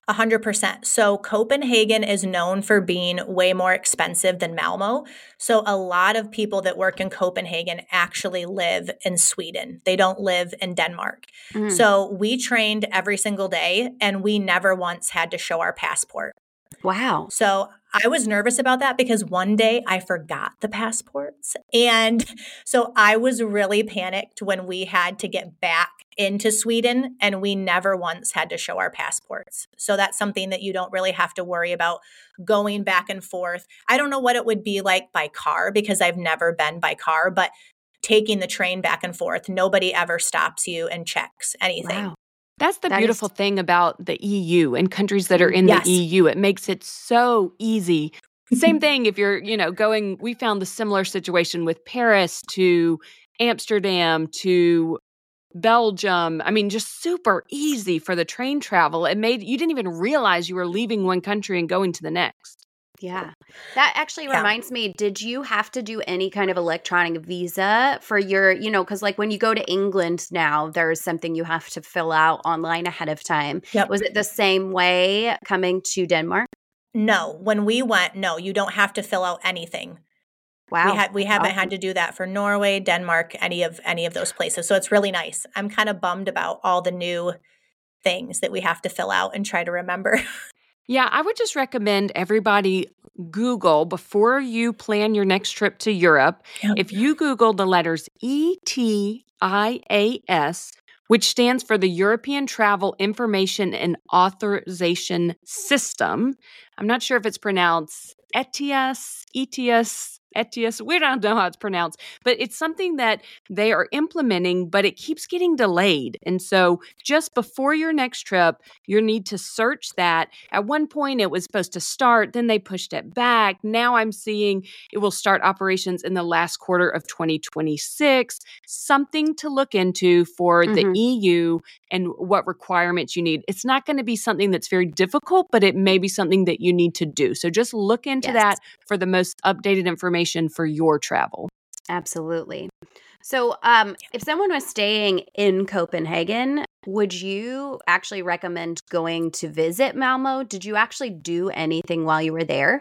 100%. So Copenhagen is known for being way more expensive than Malmo. So a lot of people that work in Copenhagen actually live in Sweden. They don't live in Denmark. So we trained every single day and we never once had to show our passport. Wow. So I was nervous about that because one day I forgot the passports. And so I was really panicked when we had to get back into Sweden and we never once had to show our passports. So that's something that you don't really have to worry about going back and forth. I don't know what it would be like by car because I've never been by car, but taking the train back and forth, nobody ever stops you and checks anything. Wow. That's the beautiful thing about the EU and countries that are in the EU. It makes it so easy. Same thing if you're, going, we found the similar situation with Paris to Amsterdam to Belgium. I mean, just super easy for the train travel. You didn't even realize you were leaving one country and going to the next. Yeah. That actually reminds me, did you have to do any kind of electronic visa for your, because like when you go to England now, there's something you have to fill out online ahead of time. Yep. Was it the same way coming to Denmark? No. When we went, no, you don't have to fill out anything. Wow. We haven't had to do that for Norway, Denmark, any of those places. So it's really nice. I'm kind of bummed about all the new things that we have to fill out and try to remember. Yeah, I would just recommend everybody Google before you plan your next trip to Europe. Yep. If you Google the letters ETIAS, which stands for the European Travel Information and Authorization System. I'm not sure if it's pronounced ETIAS. We don't know how it's pronounced, but it's something that they are implementing, but it keeps getting delayed. And so just before your next trip, you need to search that. At one point, it was supposed to start, then they pushed it back. Now I'm seeing it will start operations in the last quarter of 2026. Something to look into for the EU and what requirements you need. It's not going to be something that's very difficult, but it may be something that you need to do. So just look into that for the most updated information for your travel. Absolutely. So if someone was staying in Copenhagen, would you actually recommend going to visit Malmo? Did you actually do anything while you were there?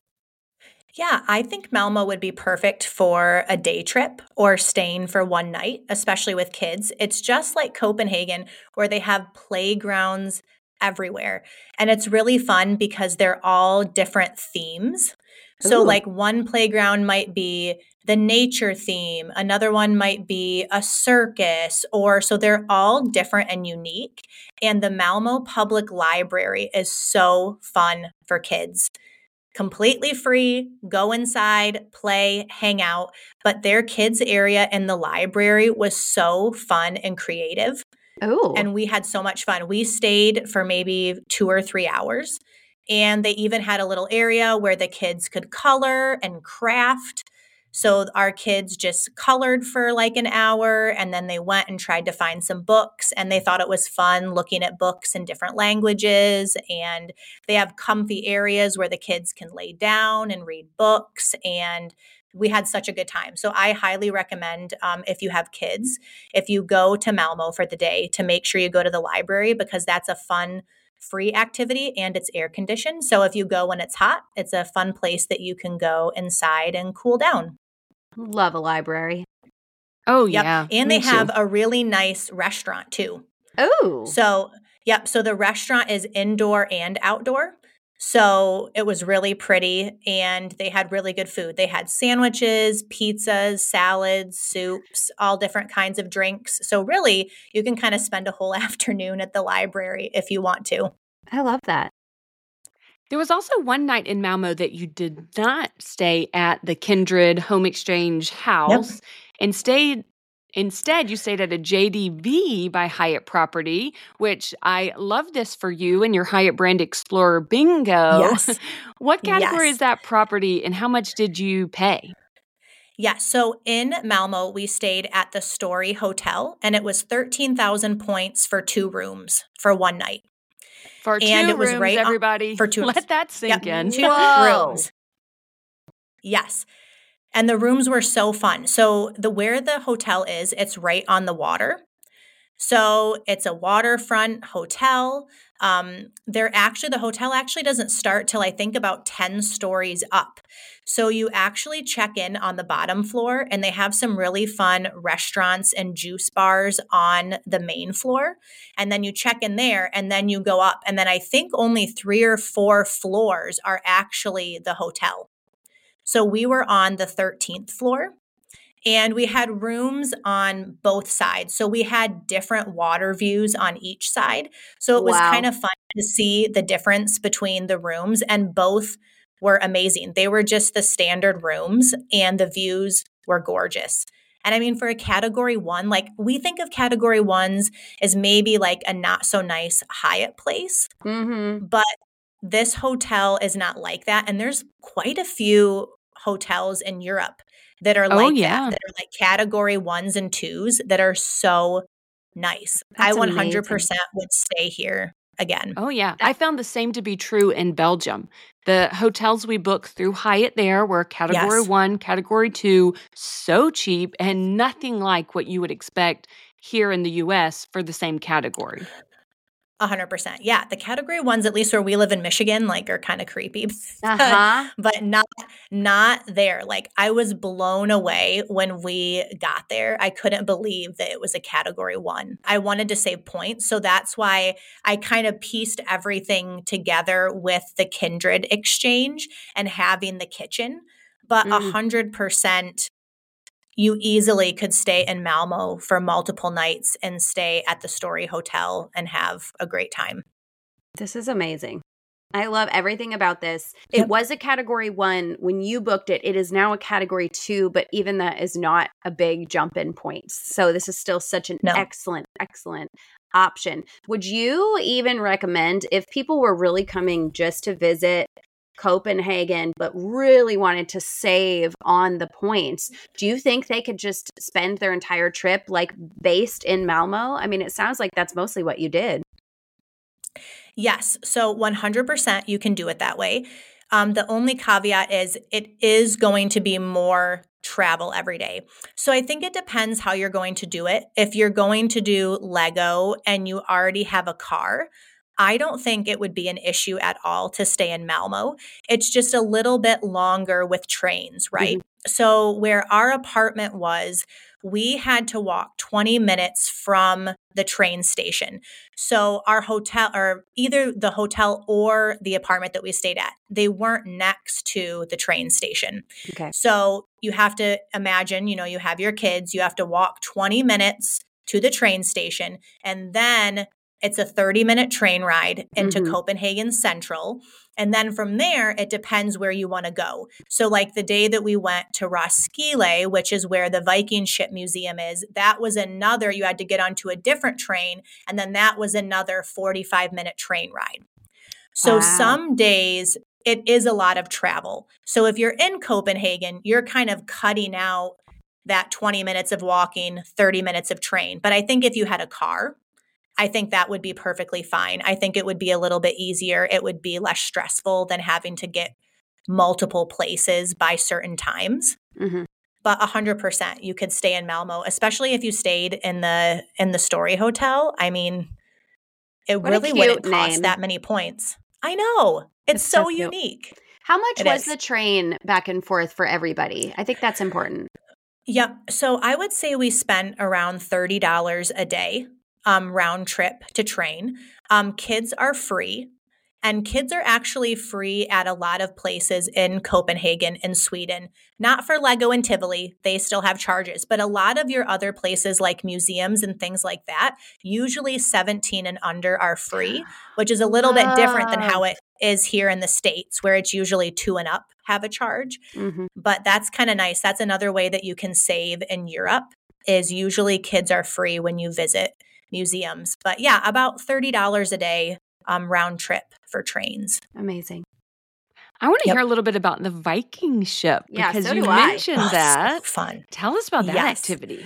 Yeah, I think Malmo would be perfect for a day trip or staying for one night, especially with kids. It's just like Copenhagen where they have playgrounds everywhere. And it's really fun because they're all different themes. So like one playground might be the nature theme, another one might be a circus, so they're all different and unique. And the Malmo Public Library is so fun for kids. Completely free, go inside, play, hang out. But their kids area in the library was so fun and creative. Oh. And we had so much fun. We stayed for maybe 2 or 3 hours. And they even had a little area where the kids could color and craft. So our kids just colored for like an hour and then they went and tried to find some books and they thought it was fun looking at books in different languages. And they have comfy areas where the kids can lay down and read books. And we had such a good time. So I highly recommend if you have kids, if you go to Malmo for the day, to make sure you go to the library because that's a fun free activity and it's air conditioned. So if you go when it's hot, it's a fun place that you can go inside and cool down. Love a library. Oh, yep. yeah. And they have a really nice restaurant too. Oh. So, yep. So the restaurant is indoor and outdoor. So it was really pretty and they had really good food. They had sandwiches, pizzas, salads, soups, all different kinds of drinks. So really, you can kind of spend a whole afternoon at the library if you want to. I love that. There was also one night in Malmo that you did not stay at the Kindred Home Exchange house and Instead, you stayed at a JDV by Hyatt property, which I love this for you and your Hyatt Brand Explorer bingo. Yes. What category is that property and how much did you pay? Yeah, so in Malmo, we stayed at the Story Hotel and it was 13,000 points for 2 rooms for one night. For 2 rooms, everybody. For 2 rooms. Let that sink in. 2 rooms. Yes. And the rooms were so fun. So where the hotel is, it's right on the water. So it's a waterfront hotel. The hotel actually doesn't start till I think about 10 stories up. So you actually check in on the bottom floor, and they have some really fun restaurants and juice bars on the main floor. And then you check in there, and then you go up. And then I think only 3 or 4 floors are actually the hotel. So we were on the 13th floor. And we had rooms on both sides. So we had different water views on each side. So it was kind of fun to see the difference between the rooms, and both were amazing. They were just the standard rooms, and the views were gorgeous. And I mean, for a category 1, like we think of category 1s as maybe like a not so nice Hyatt place. But this hotel is not like that. And there's quite a few hotels in Europe that are like that are like category 1s and 2s that are so nice. That's I 100% would stay here again. Oh, yeah. I found the same to be true in Belgium. The hotels we booked through Hyatt there were category 1, category 2, so cheap, and nothing like what you would expect here in the U.S. for the same category. 100%. Yeah. The category 1s, at least where we live in Michigan, like are kind of creepy, but not there. Like I was blown away when we got there. I couldn't believe that it was a category 1. I wanted to save points. So that's why I kind of pieced everything together with the Kindred exchange and having the kitchen, but 100%. You easily could stay in Malmo for multiple nights and stay at the Story Hotel and have a great time. This is amazing. I love everything about this. It was a category 1 when you booked it. It is now a category 2, but even that is not a big jump in points. So this is still such an excellent option. Would you even recommend, if people were really coming just to visit Copenhagen, but really wanted to save on the points, do you think they could just spend their entire trip like based in Malmo? I mean, it sounds like that's mostly what you did. Yes. So 100% you can do it that way. The only caveat is it is going to be more travel every day. So I think it depends how you're going to do it. If you're going to do Lego and you already have a car, I don't think it would be an issue at all to stay in Malmo. It's just a little bit longer with trains, right? So where our apartment was, we had to walk 20 minutes from the train station. So our hotel, or either the hotel or the apartment that we stayed at, they weren't next to the train station. Okay. So you have to imagine, you have your kids, you have to walk 20 minutes to the train station, and then it's a 30-minute train ride into Copenhagen Central. And then from there, it depends where you want to go. So like the day that we went to Roskilde, which is where the Viking Ship Museum is, that was you had to get onto a different train. And then that was another 45-minute train ride. So some days it is a lot of travel. So if you're in Copenhagen, you're kind of cutting out that 20 minutes of walking, 30 minutes of train. But I think if you had a car, I think that would be perfectly fine. I think it would be a little bit easier. It would be less stressful than having to get multiple places by certain times. But 100%, you could stay in Malmo, especially if you stayed in the Story Hotel. I mean, it really wouldn't cost that many points. I know. It's so unique. How much was the train back and forth for everybody? I think that's important. Yep. So I would say we spent around $30 a day. Round trip to train. Kids are free, and kids are actually free at a lot of places in Copenhagen and Sweden. Not for Lego and Tivoli, they still have charges, but a lot of your other places like museums and things like that, usually 17 and under are free, which is a little bit different than how it is here in the States, where it's usually 2 and up have a charge. But that's kind of nice. That's another way that you can save in Europe, is usually kids are free when you visit museums. But yeah, about $30 a day round trip for trains. Amazing. I want to hear a little bit about the Viking ship, because you mentioned that. So fun. Tell us about that activity.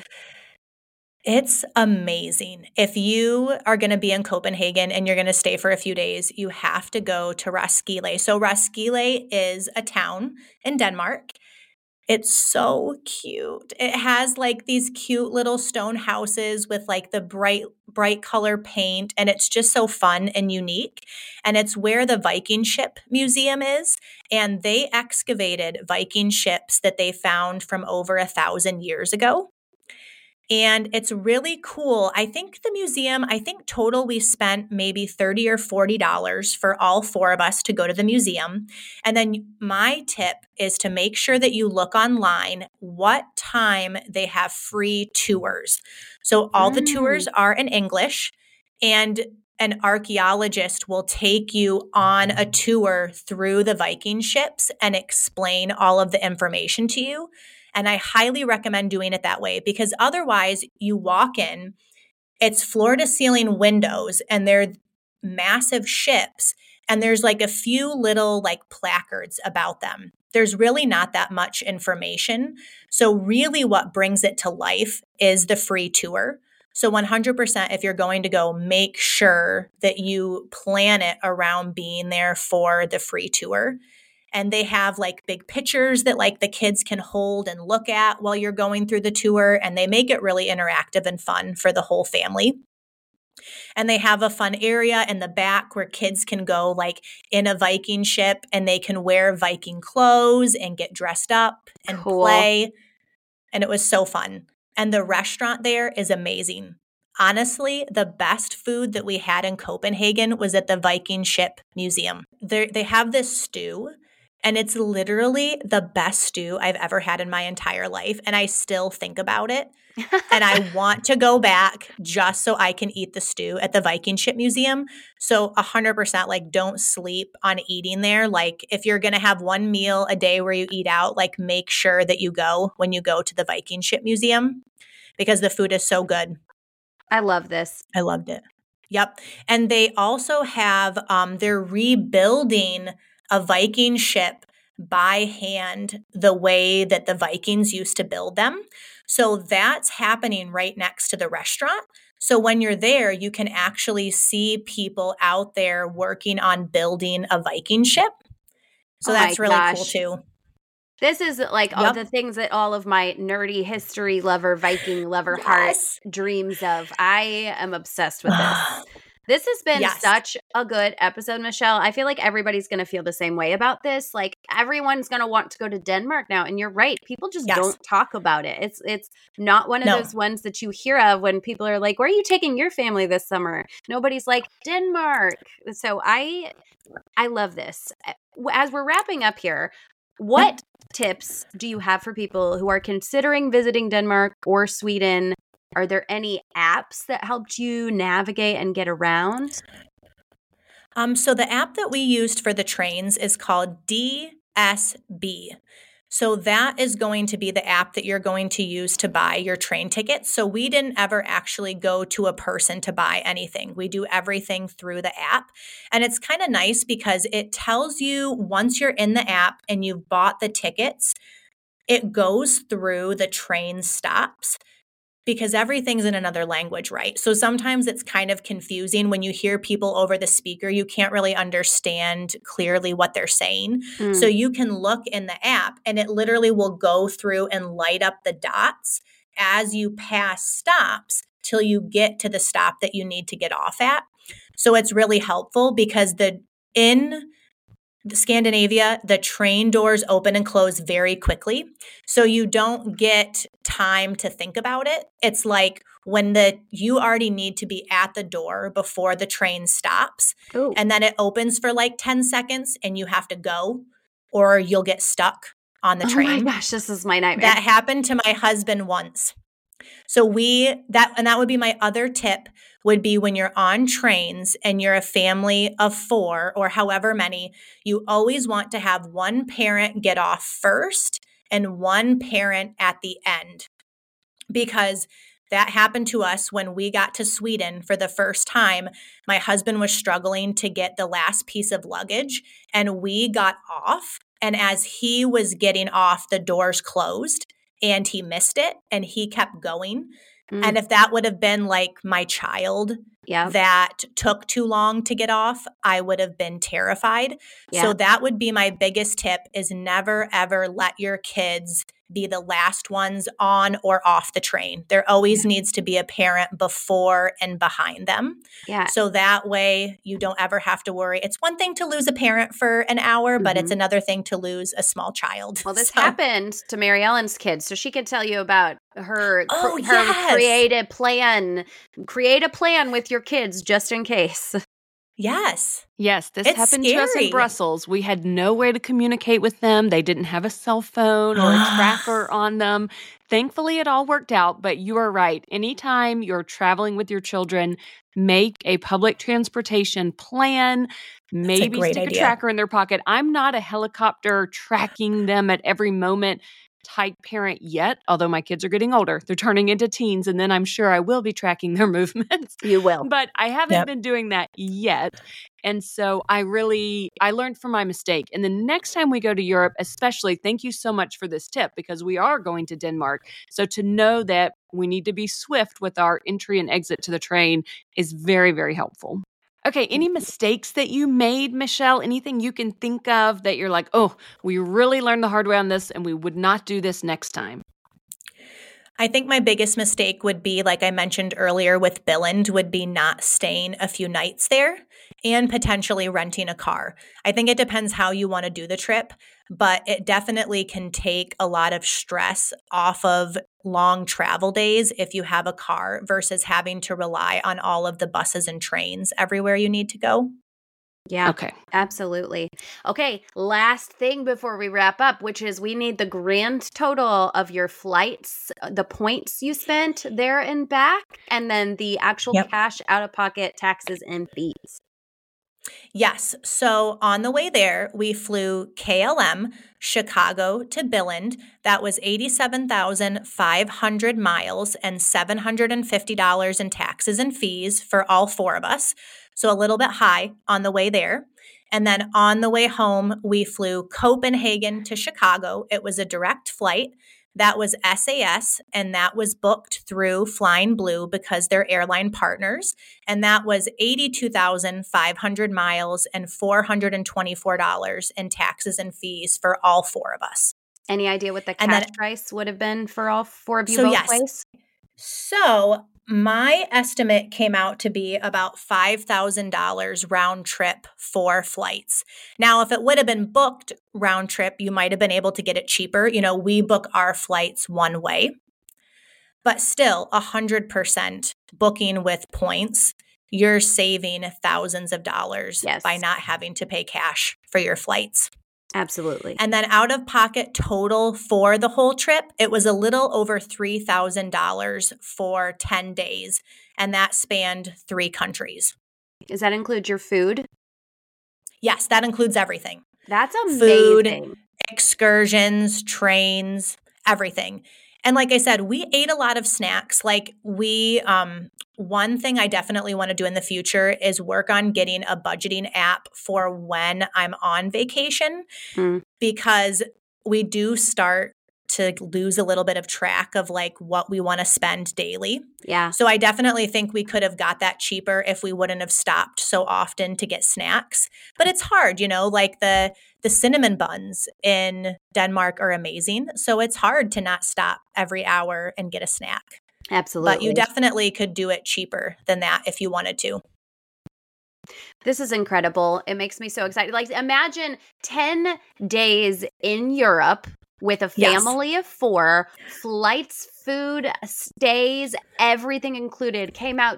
It's amazing. If you are going to be in Copenhagen and you're going to stay for a few days, you have to go to Roskilde. So Roskilde is a town in Denmark. It's so cute. It has like these cute little stone houses with like the bright color paint, and it's just so fun and unique. And it's where the Viking ship museum is, and they excavated Viking ships that they found from over 1,000 years ago. And it's really cool. I think the museum, I think total we spent maybe $30 or $40 for all four of us to go to the museum. And then my tip is to make sure that you look online what time they have free tours. So all the tours are in English, and an archaeologist will take you on a tour through the Viking ships and explain all of the information to you. And I highly recommend doing it that way, because otherwise you walk in, it's floor to ceiling windows and they're massive ships, and there's like a few little like placards about them. There's really not that much information. So really what brings it to life is the free tour. So 100%, if you're going to go, make sure that you plan it around being there for the free tour. And they have like big pictures that like the kids can hold and look at while you're going through the tour. And they make it really interactive and fun for the whole family. And they have a fun area in the back where kids can go like in a Viking ship, and they can wear Viking clothes and get dressed up and play. And it was so fun. And the restaurant there is amazing. Honestly, the best food that we had in Copenhagen was at the Viking Ship Museum. They have this stew, and it's literally the best stew I've ever had in my entire life. And I still think about it. And I want to go back just so I can eat the stew at the Viking Ship Museum. So 100%, like, don't sleep on eating there. Like, if you're going to have one meal a day where you eat out, like, make sure that you go when you go to the Viking Ship Museum, because the food is so good. I love this. I loved it. Yep. And they also have, they're rebuilding a Viking ship by hand the way that the Vikings used to build them. So that's happening right next to the restaurant. So when you're there, you can actually see people out there working on building a Viking ship. So that's really cool too. This is like all the things that all of my nerdy history lover, Viking lover heart dreams of. I am obsessed with this. This has been such a good episode, Michelle. I feel like everybody's going to feel the same way about this. Like, everyone's going to want to go to Denmark now. And you're right. People just don't talk about it. It's not one of those ones that you hear of when people are like, where are you taking your family this summer? Nobody's like, Denmark. So I love this. As we're wrapping up here, what tips do you have for people who are considering visiting Denmark or Sweden? Are there any apps that helped you navigate and get around? So the app that we used for the trains is called DSB. So that is going to be the app that you're going to use to buy your train tickets. So we didn't ever actually go to a person to buy anything. We do everything through the app. And it's kind of nice because it tells you once you're in the app and you've bought the tickets, it goes through the train stops, because everything's in another language, right? So sometimes it's kind of confusing when you hear people over the speaker. You can't really understand clearly what they're saying. So you can look in the app and it literally will go through and light up the dots as you pass stops till you get to the stop that you need to get off at. So it's really helpful because in Scandinavia, the train doors open and close very quickly. So you don't get time to think about it. It's like when you already need to be at the door before the train stops. Ooh. And then it opens for like 10 seconds and you have to go, or you'll get stuck on the train. Oh my gosh, this is my nightmare. That happened to my husband once. So that would be my other tip, would be when you're on trains and you're a family of 4 or however many, you always want to have one parent get off first and one parent at the end, because that happened to us when we got to Sweden for the first time. My husband was struggling to get the last piece of luggage, and we got off. And as he was getting off, the doors closed and he missed it and he kept going. And if that would have been like my child that took too long to get off, I would have been terrified. So that would be my biggest tip, is never, ever let your kids be the last ones on or off the train. There always needs to be a parent before and behind them. Yeah. So that way you don't ever have to worry. It's one thing to lose a parent for an hour, but it's another thing to lose a small child. Well, this happened to Mary Ellen's kids, so she could tell you about her create a plan with your kids just in case. Yes. Yes, this It's happened to us in scary. Brussels. We had no way to communicate with them. They didn't have a cell phone or a tracker on them. Thankfully, it all worked out, but you are right. Anytime you're traveling with your children, make a public transportation plan. Maybe great stick idea. a tracker in their pocket. I'm not a helicopter tracking them at every moment type parent yet, although my kids are getting older. They're turning into teens, and then I'm sure I will be tracking their movements. You will. But I haven't been doing that yet. And so I learned from my mistake. And the next time we go to Europe, especially, thank you so much for this tip, because we are going to Denmark. So to know that we need to be swift with our entry and exit to the train is very, very helpful. Okay, any mistakes that you made, Michelle? Anything you can think of that you're like, oh, we really learned the hard way on this and we would not do this next time? I think my biggest mistake would be, like I mentioned earlier with Billund, would be not staying a few nights there and potentially renting a car. I think it depends how you want to do the trip, but it definitely can take a lot of stress off of long travel days if you have a car versus having to rely on all of the buses and trains everywhere you need to go. Yeah. Okay. Absolutely. Okay. Last thing before we wrap up, which is we need the grand total of your flights, the points you spent there and back, and then the actual cash out of pocket taxes and fees. Yes. So on the way there, we flew KLM, Chicago to Billund. That was 87,500 miles and $750 in taxes and fees for all four of us. So a little bit high on the way there. And then on the way home, we flew Copenhagen to Chicago. It was a direct flight. That was SAS, and that was booked through Flying Blue because they're airline partners. And that was 82,500 miles and $424 in taxes and fees for all four of us. Any idea what the cash price would have been for all four of you both ways? So my estimate came out to be about $5,000 round trip for flights. Now, if it would have been booked round trip, you might have been able to get it cheaper. You know, we book our flights one way, but still 100% booking with points, you're saving thousands of dollars by not having to pay cash for your flights. Absolutely. And then out of pocket total for the whole trip, it was a little over $3,000 for 10 days. And that spanned 3 countries. Does that include your food? Yes, that includes everything. That's amazing. Food, excursions, trains, everything. And like I said, we ate a lot of snacks. Like one thing I definitely want to do in the future is work on getting a budgeting app for when I'm on vacation, because we do start to lose a little bit of track of like what we want to spend daily. Yeah. So I definitely think we could have got that cheaper if we wouldn't have stopped so often to get snacks. But it's hard, you know, like the cinnamon buns in Denmark are amazing. So it's hard to not stop every hour and get a snack. Absolutely. But you definitely could do it cheaper than that if you wanted to. This is incredible. It makes me so excited. Like, imagine 10 days in Europe with a family of 4, flights, food, stays, everything included, came out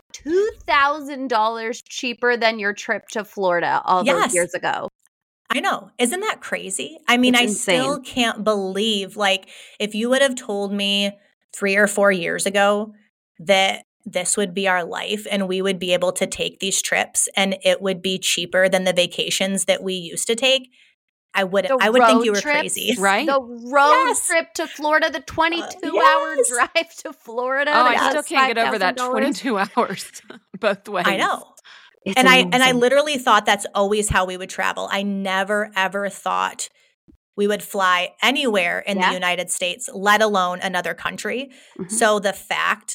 $2,000 cheaper than your trip to Florida all those years ago. I know. Isn't that crazy? I mean, I still can't believe, like, if you would have told me 3 or 4 years ago that this would be our life and we would be able to take these trips and it would be cheaper than the vacations that we used to take, I would think you were crazy. Right? The road trip to Florida, the 22-hour drive to Florida. Oh, I still can't get over that 22 hours both ways. I know. It's and amazing. I literally thought that's always how we would travel. I never, ever thought we would fly anywhere in the United States, let alone another country. So the fact that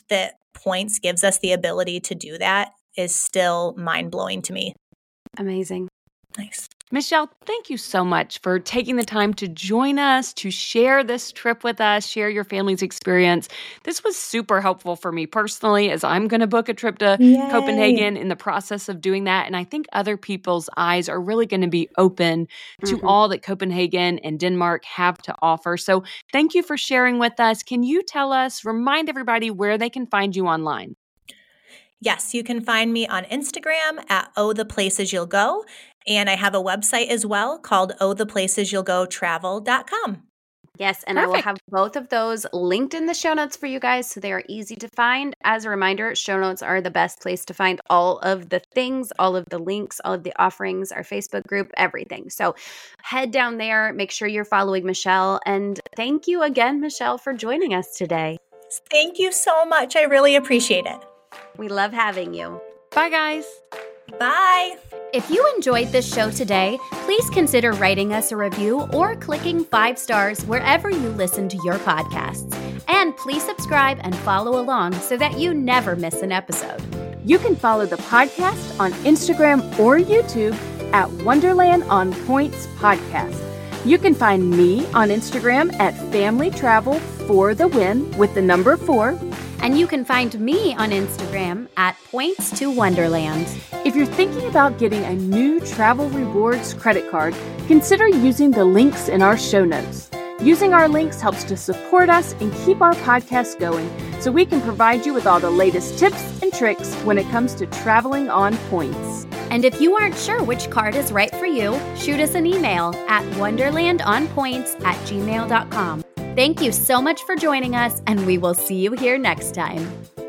points gives us the ability to do that is still mind-blowing to me. Amazing. Nice. Michelle, thank you so much for taking the time to join us, to share this trip with us, share your family's experience. This was super helpful for me personally, as I'm going to book a trip to Copenhagen in the process of doing that. And I think other people's eyes are really going to be open to all that Copenhagen and Denmark have to offer. So thank you for sharing with us. Can you remind everybody where they can find you online? Yes, you can find me on Instagram at ohtheplacesyou'll and I have a website as well called ohtheplacesyou'llgo.travel.com. Yes, and Perfect. I will have both of those linked in the show notes for you guys so they are easy to find. As a reminder, show notes are the best place to find all of the things, all of the links, all of the offerings, our Facebook group, everything. So head down there, make sure you're following Michelle, and thank you again, Michelle, for joining us today. Thank you so much. I really appreciate it. We love having you. Bye, guys. Bye. If you enjoyed this show today, please consider writing us a review or clicking 5 stars wherever you listen to your podcasts. And please subscribe and follow along so that you never miss an episode. You can follow the podcast on Instagram or YouTube at Wonderland on Points Podcast. You can find me on Instagram at Family Travel for the Win with the number 4. And you can find me on Instagram at Points to Wonderland. If you're thinking about getting a new Travel Rewards credit card, consider using the links in our show notes. Using our links helps to support us and keep our podcast going so we can provide you with all the latest tips and tricks when it comes to traveling on points. And if you aren't sure which card is right for you, shoot us an email at wonderlandonpoints@gmail.com. Thank you so much for joining us, and we will see you here next time.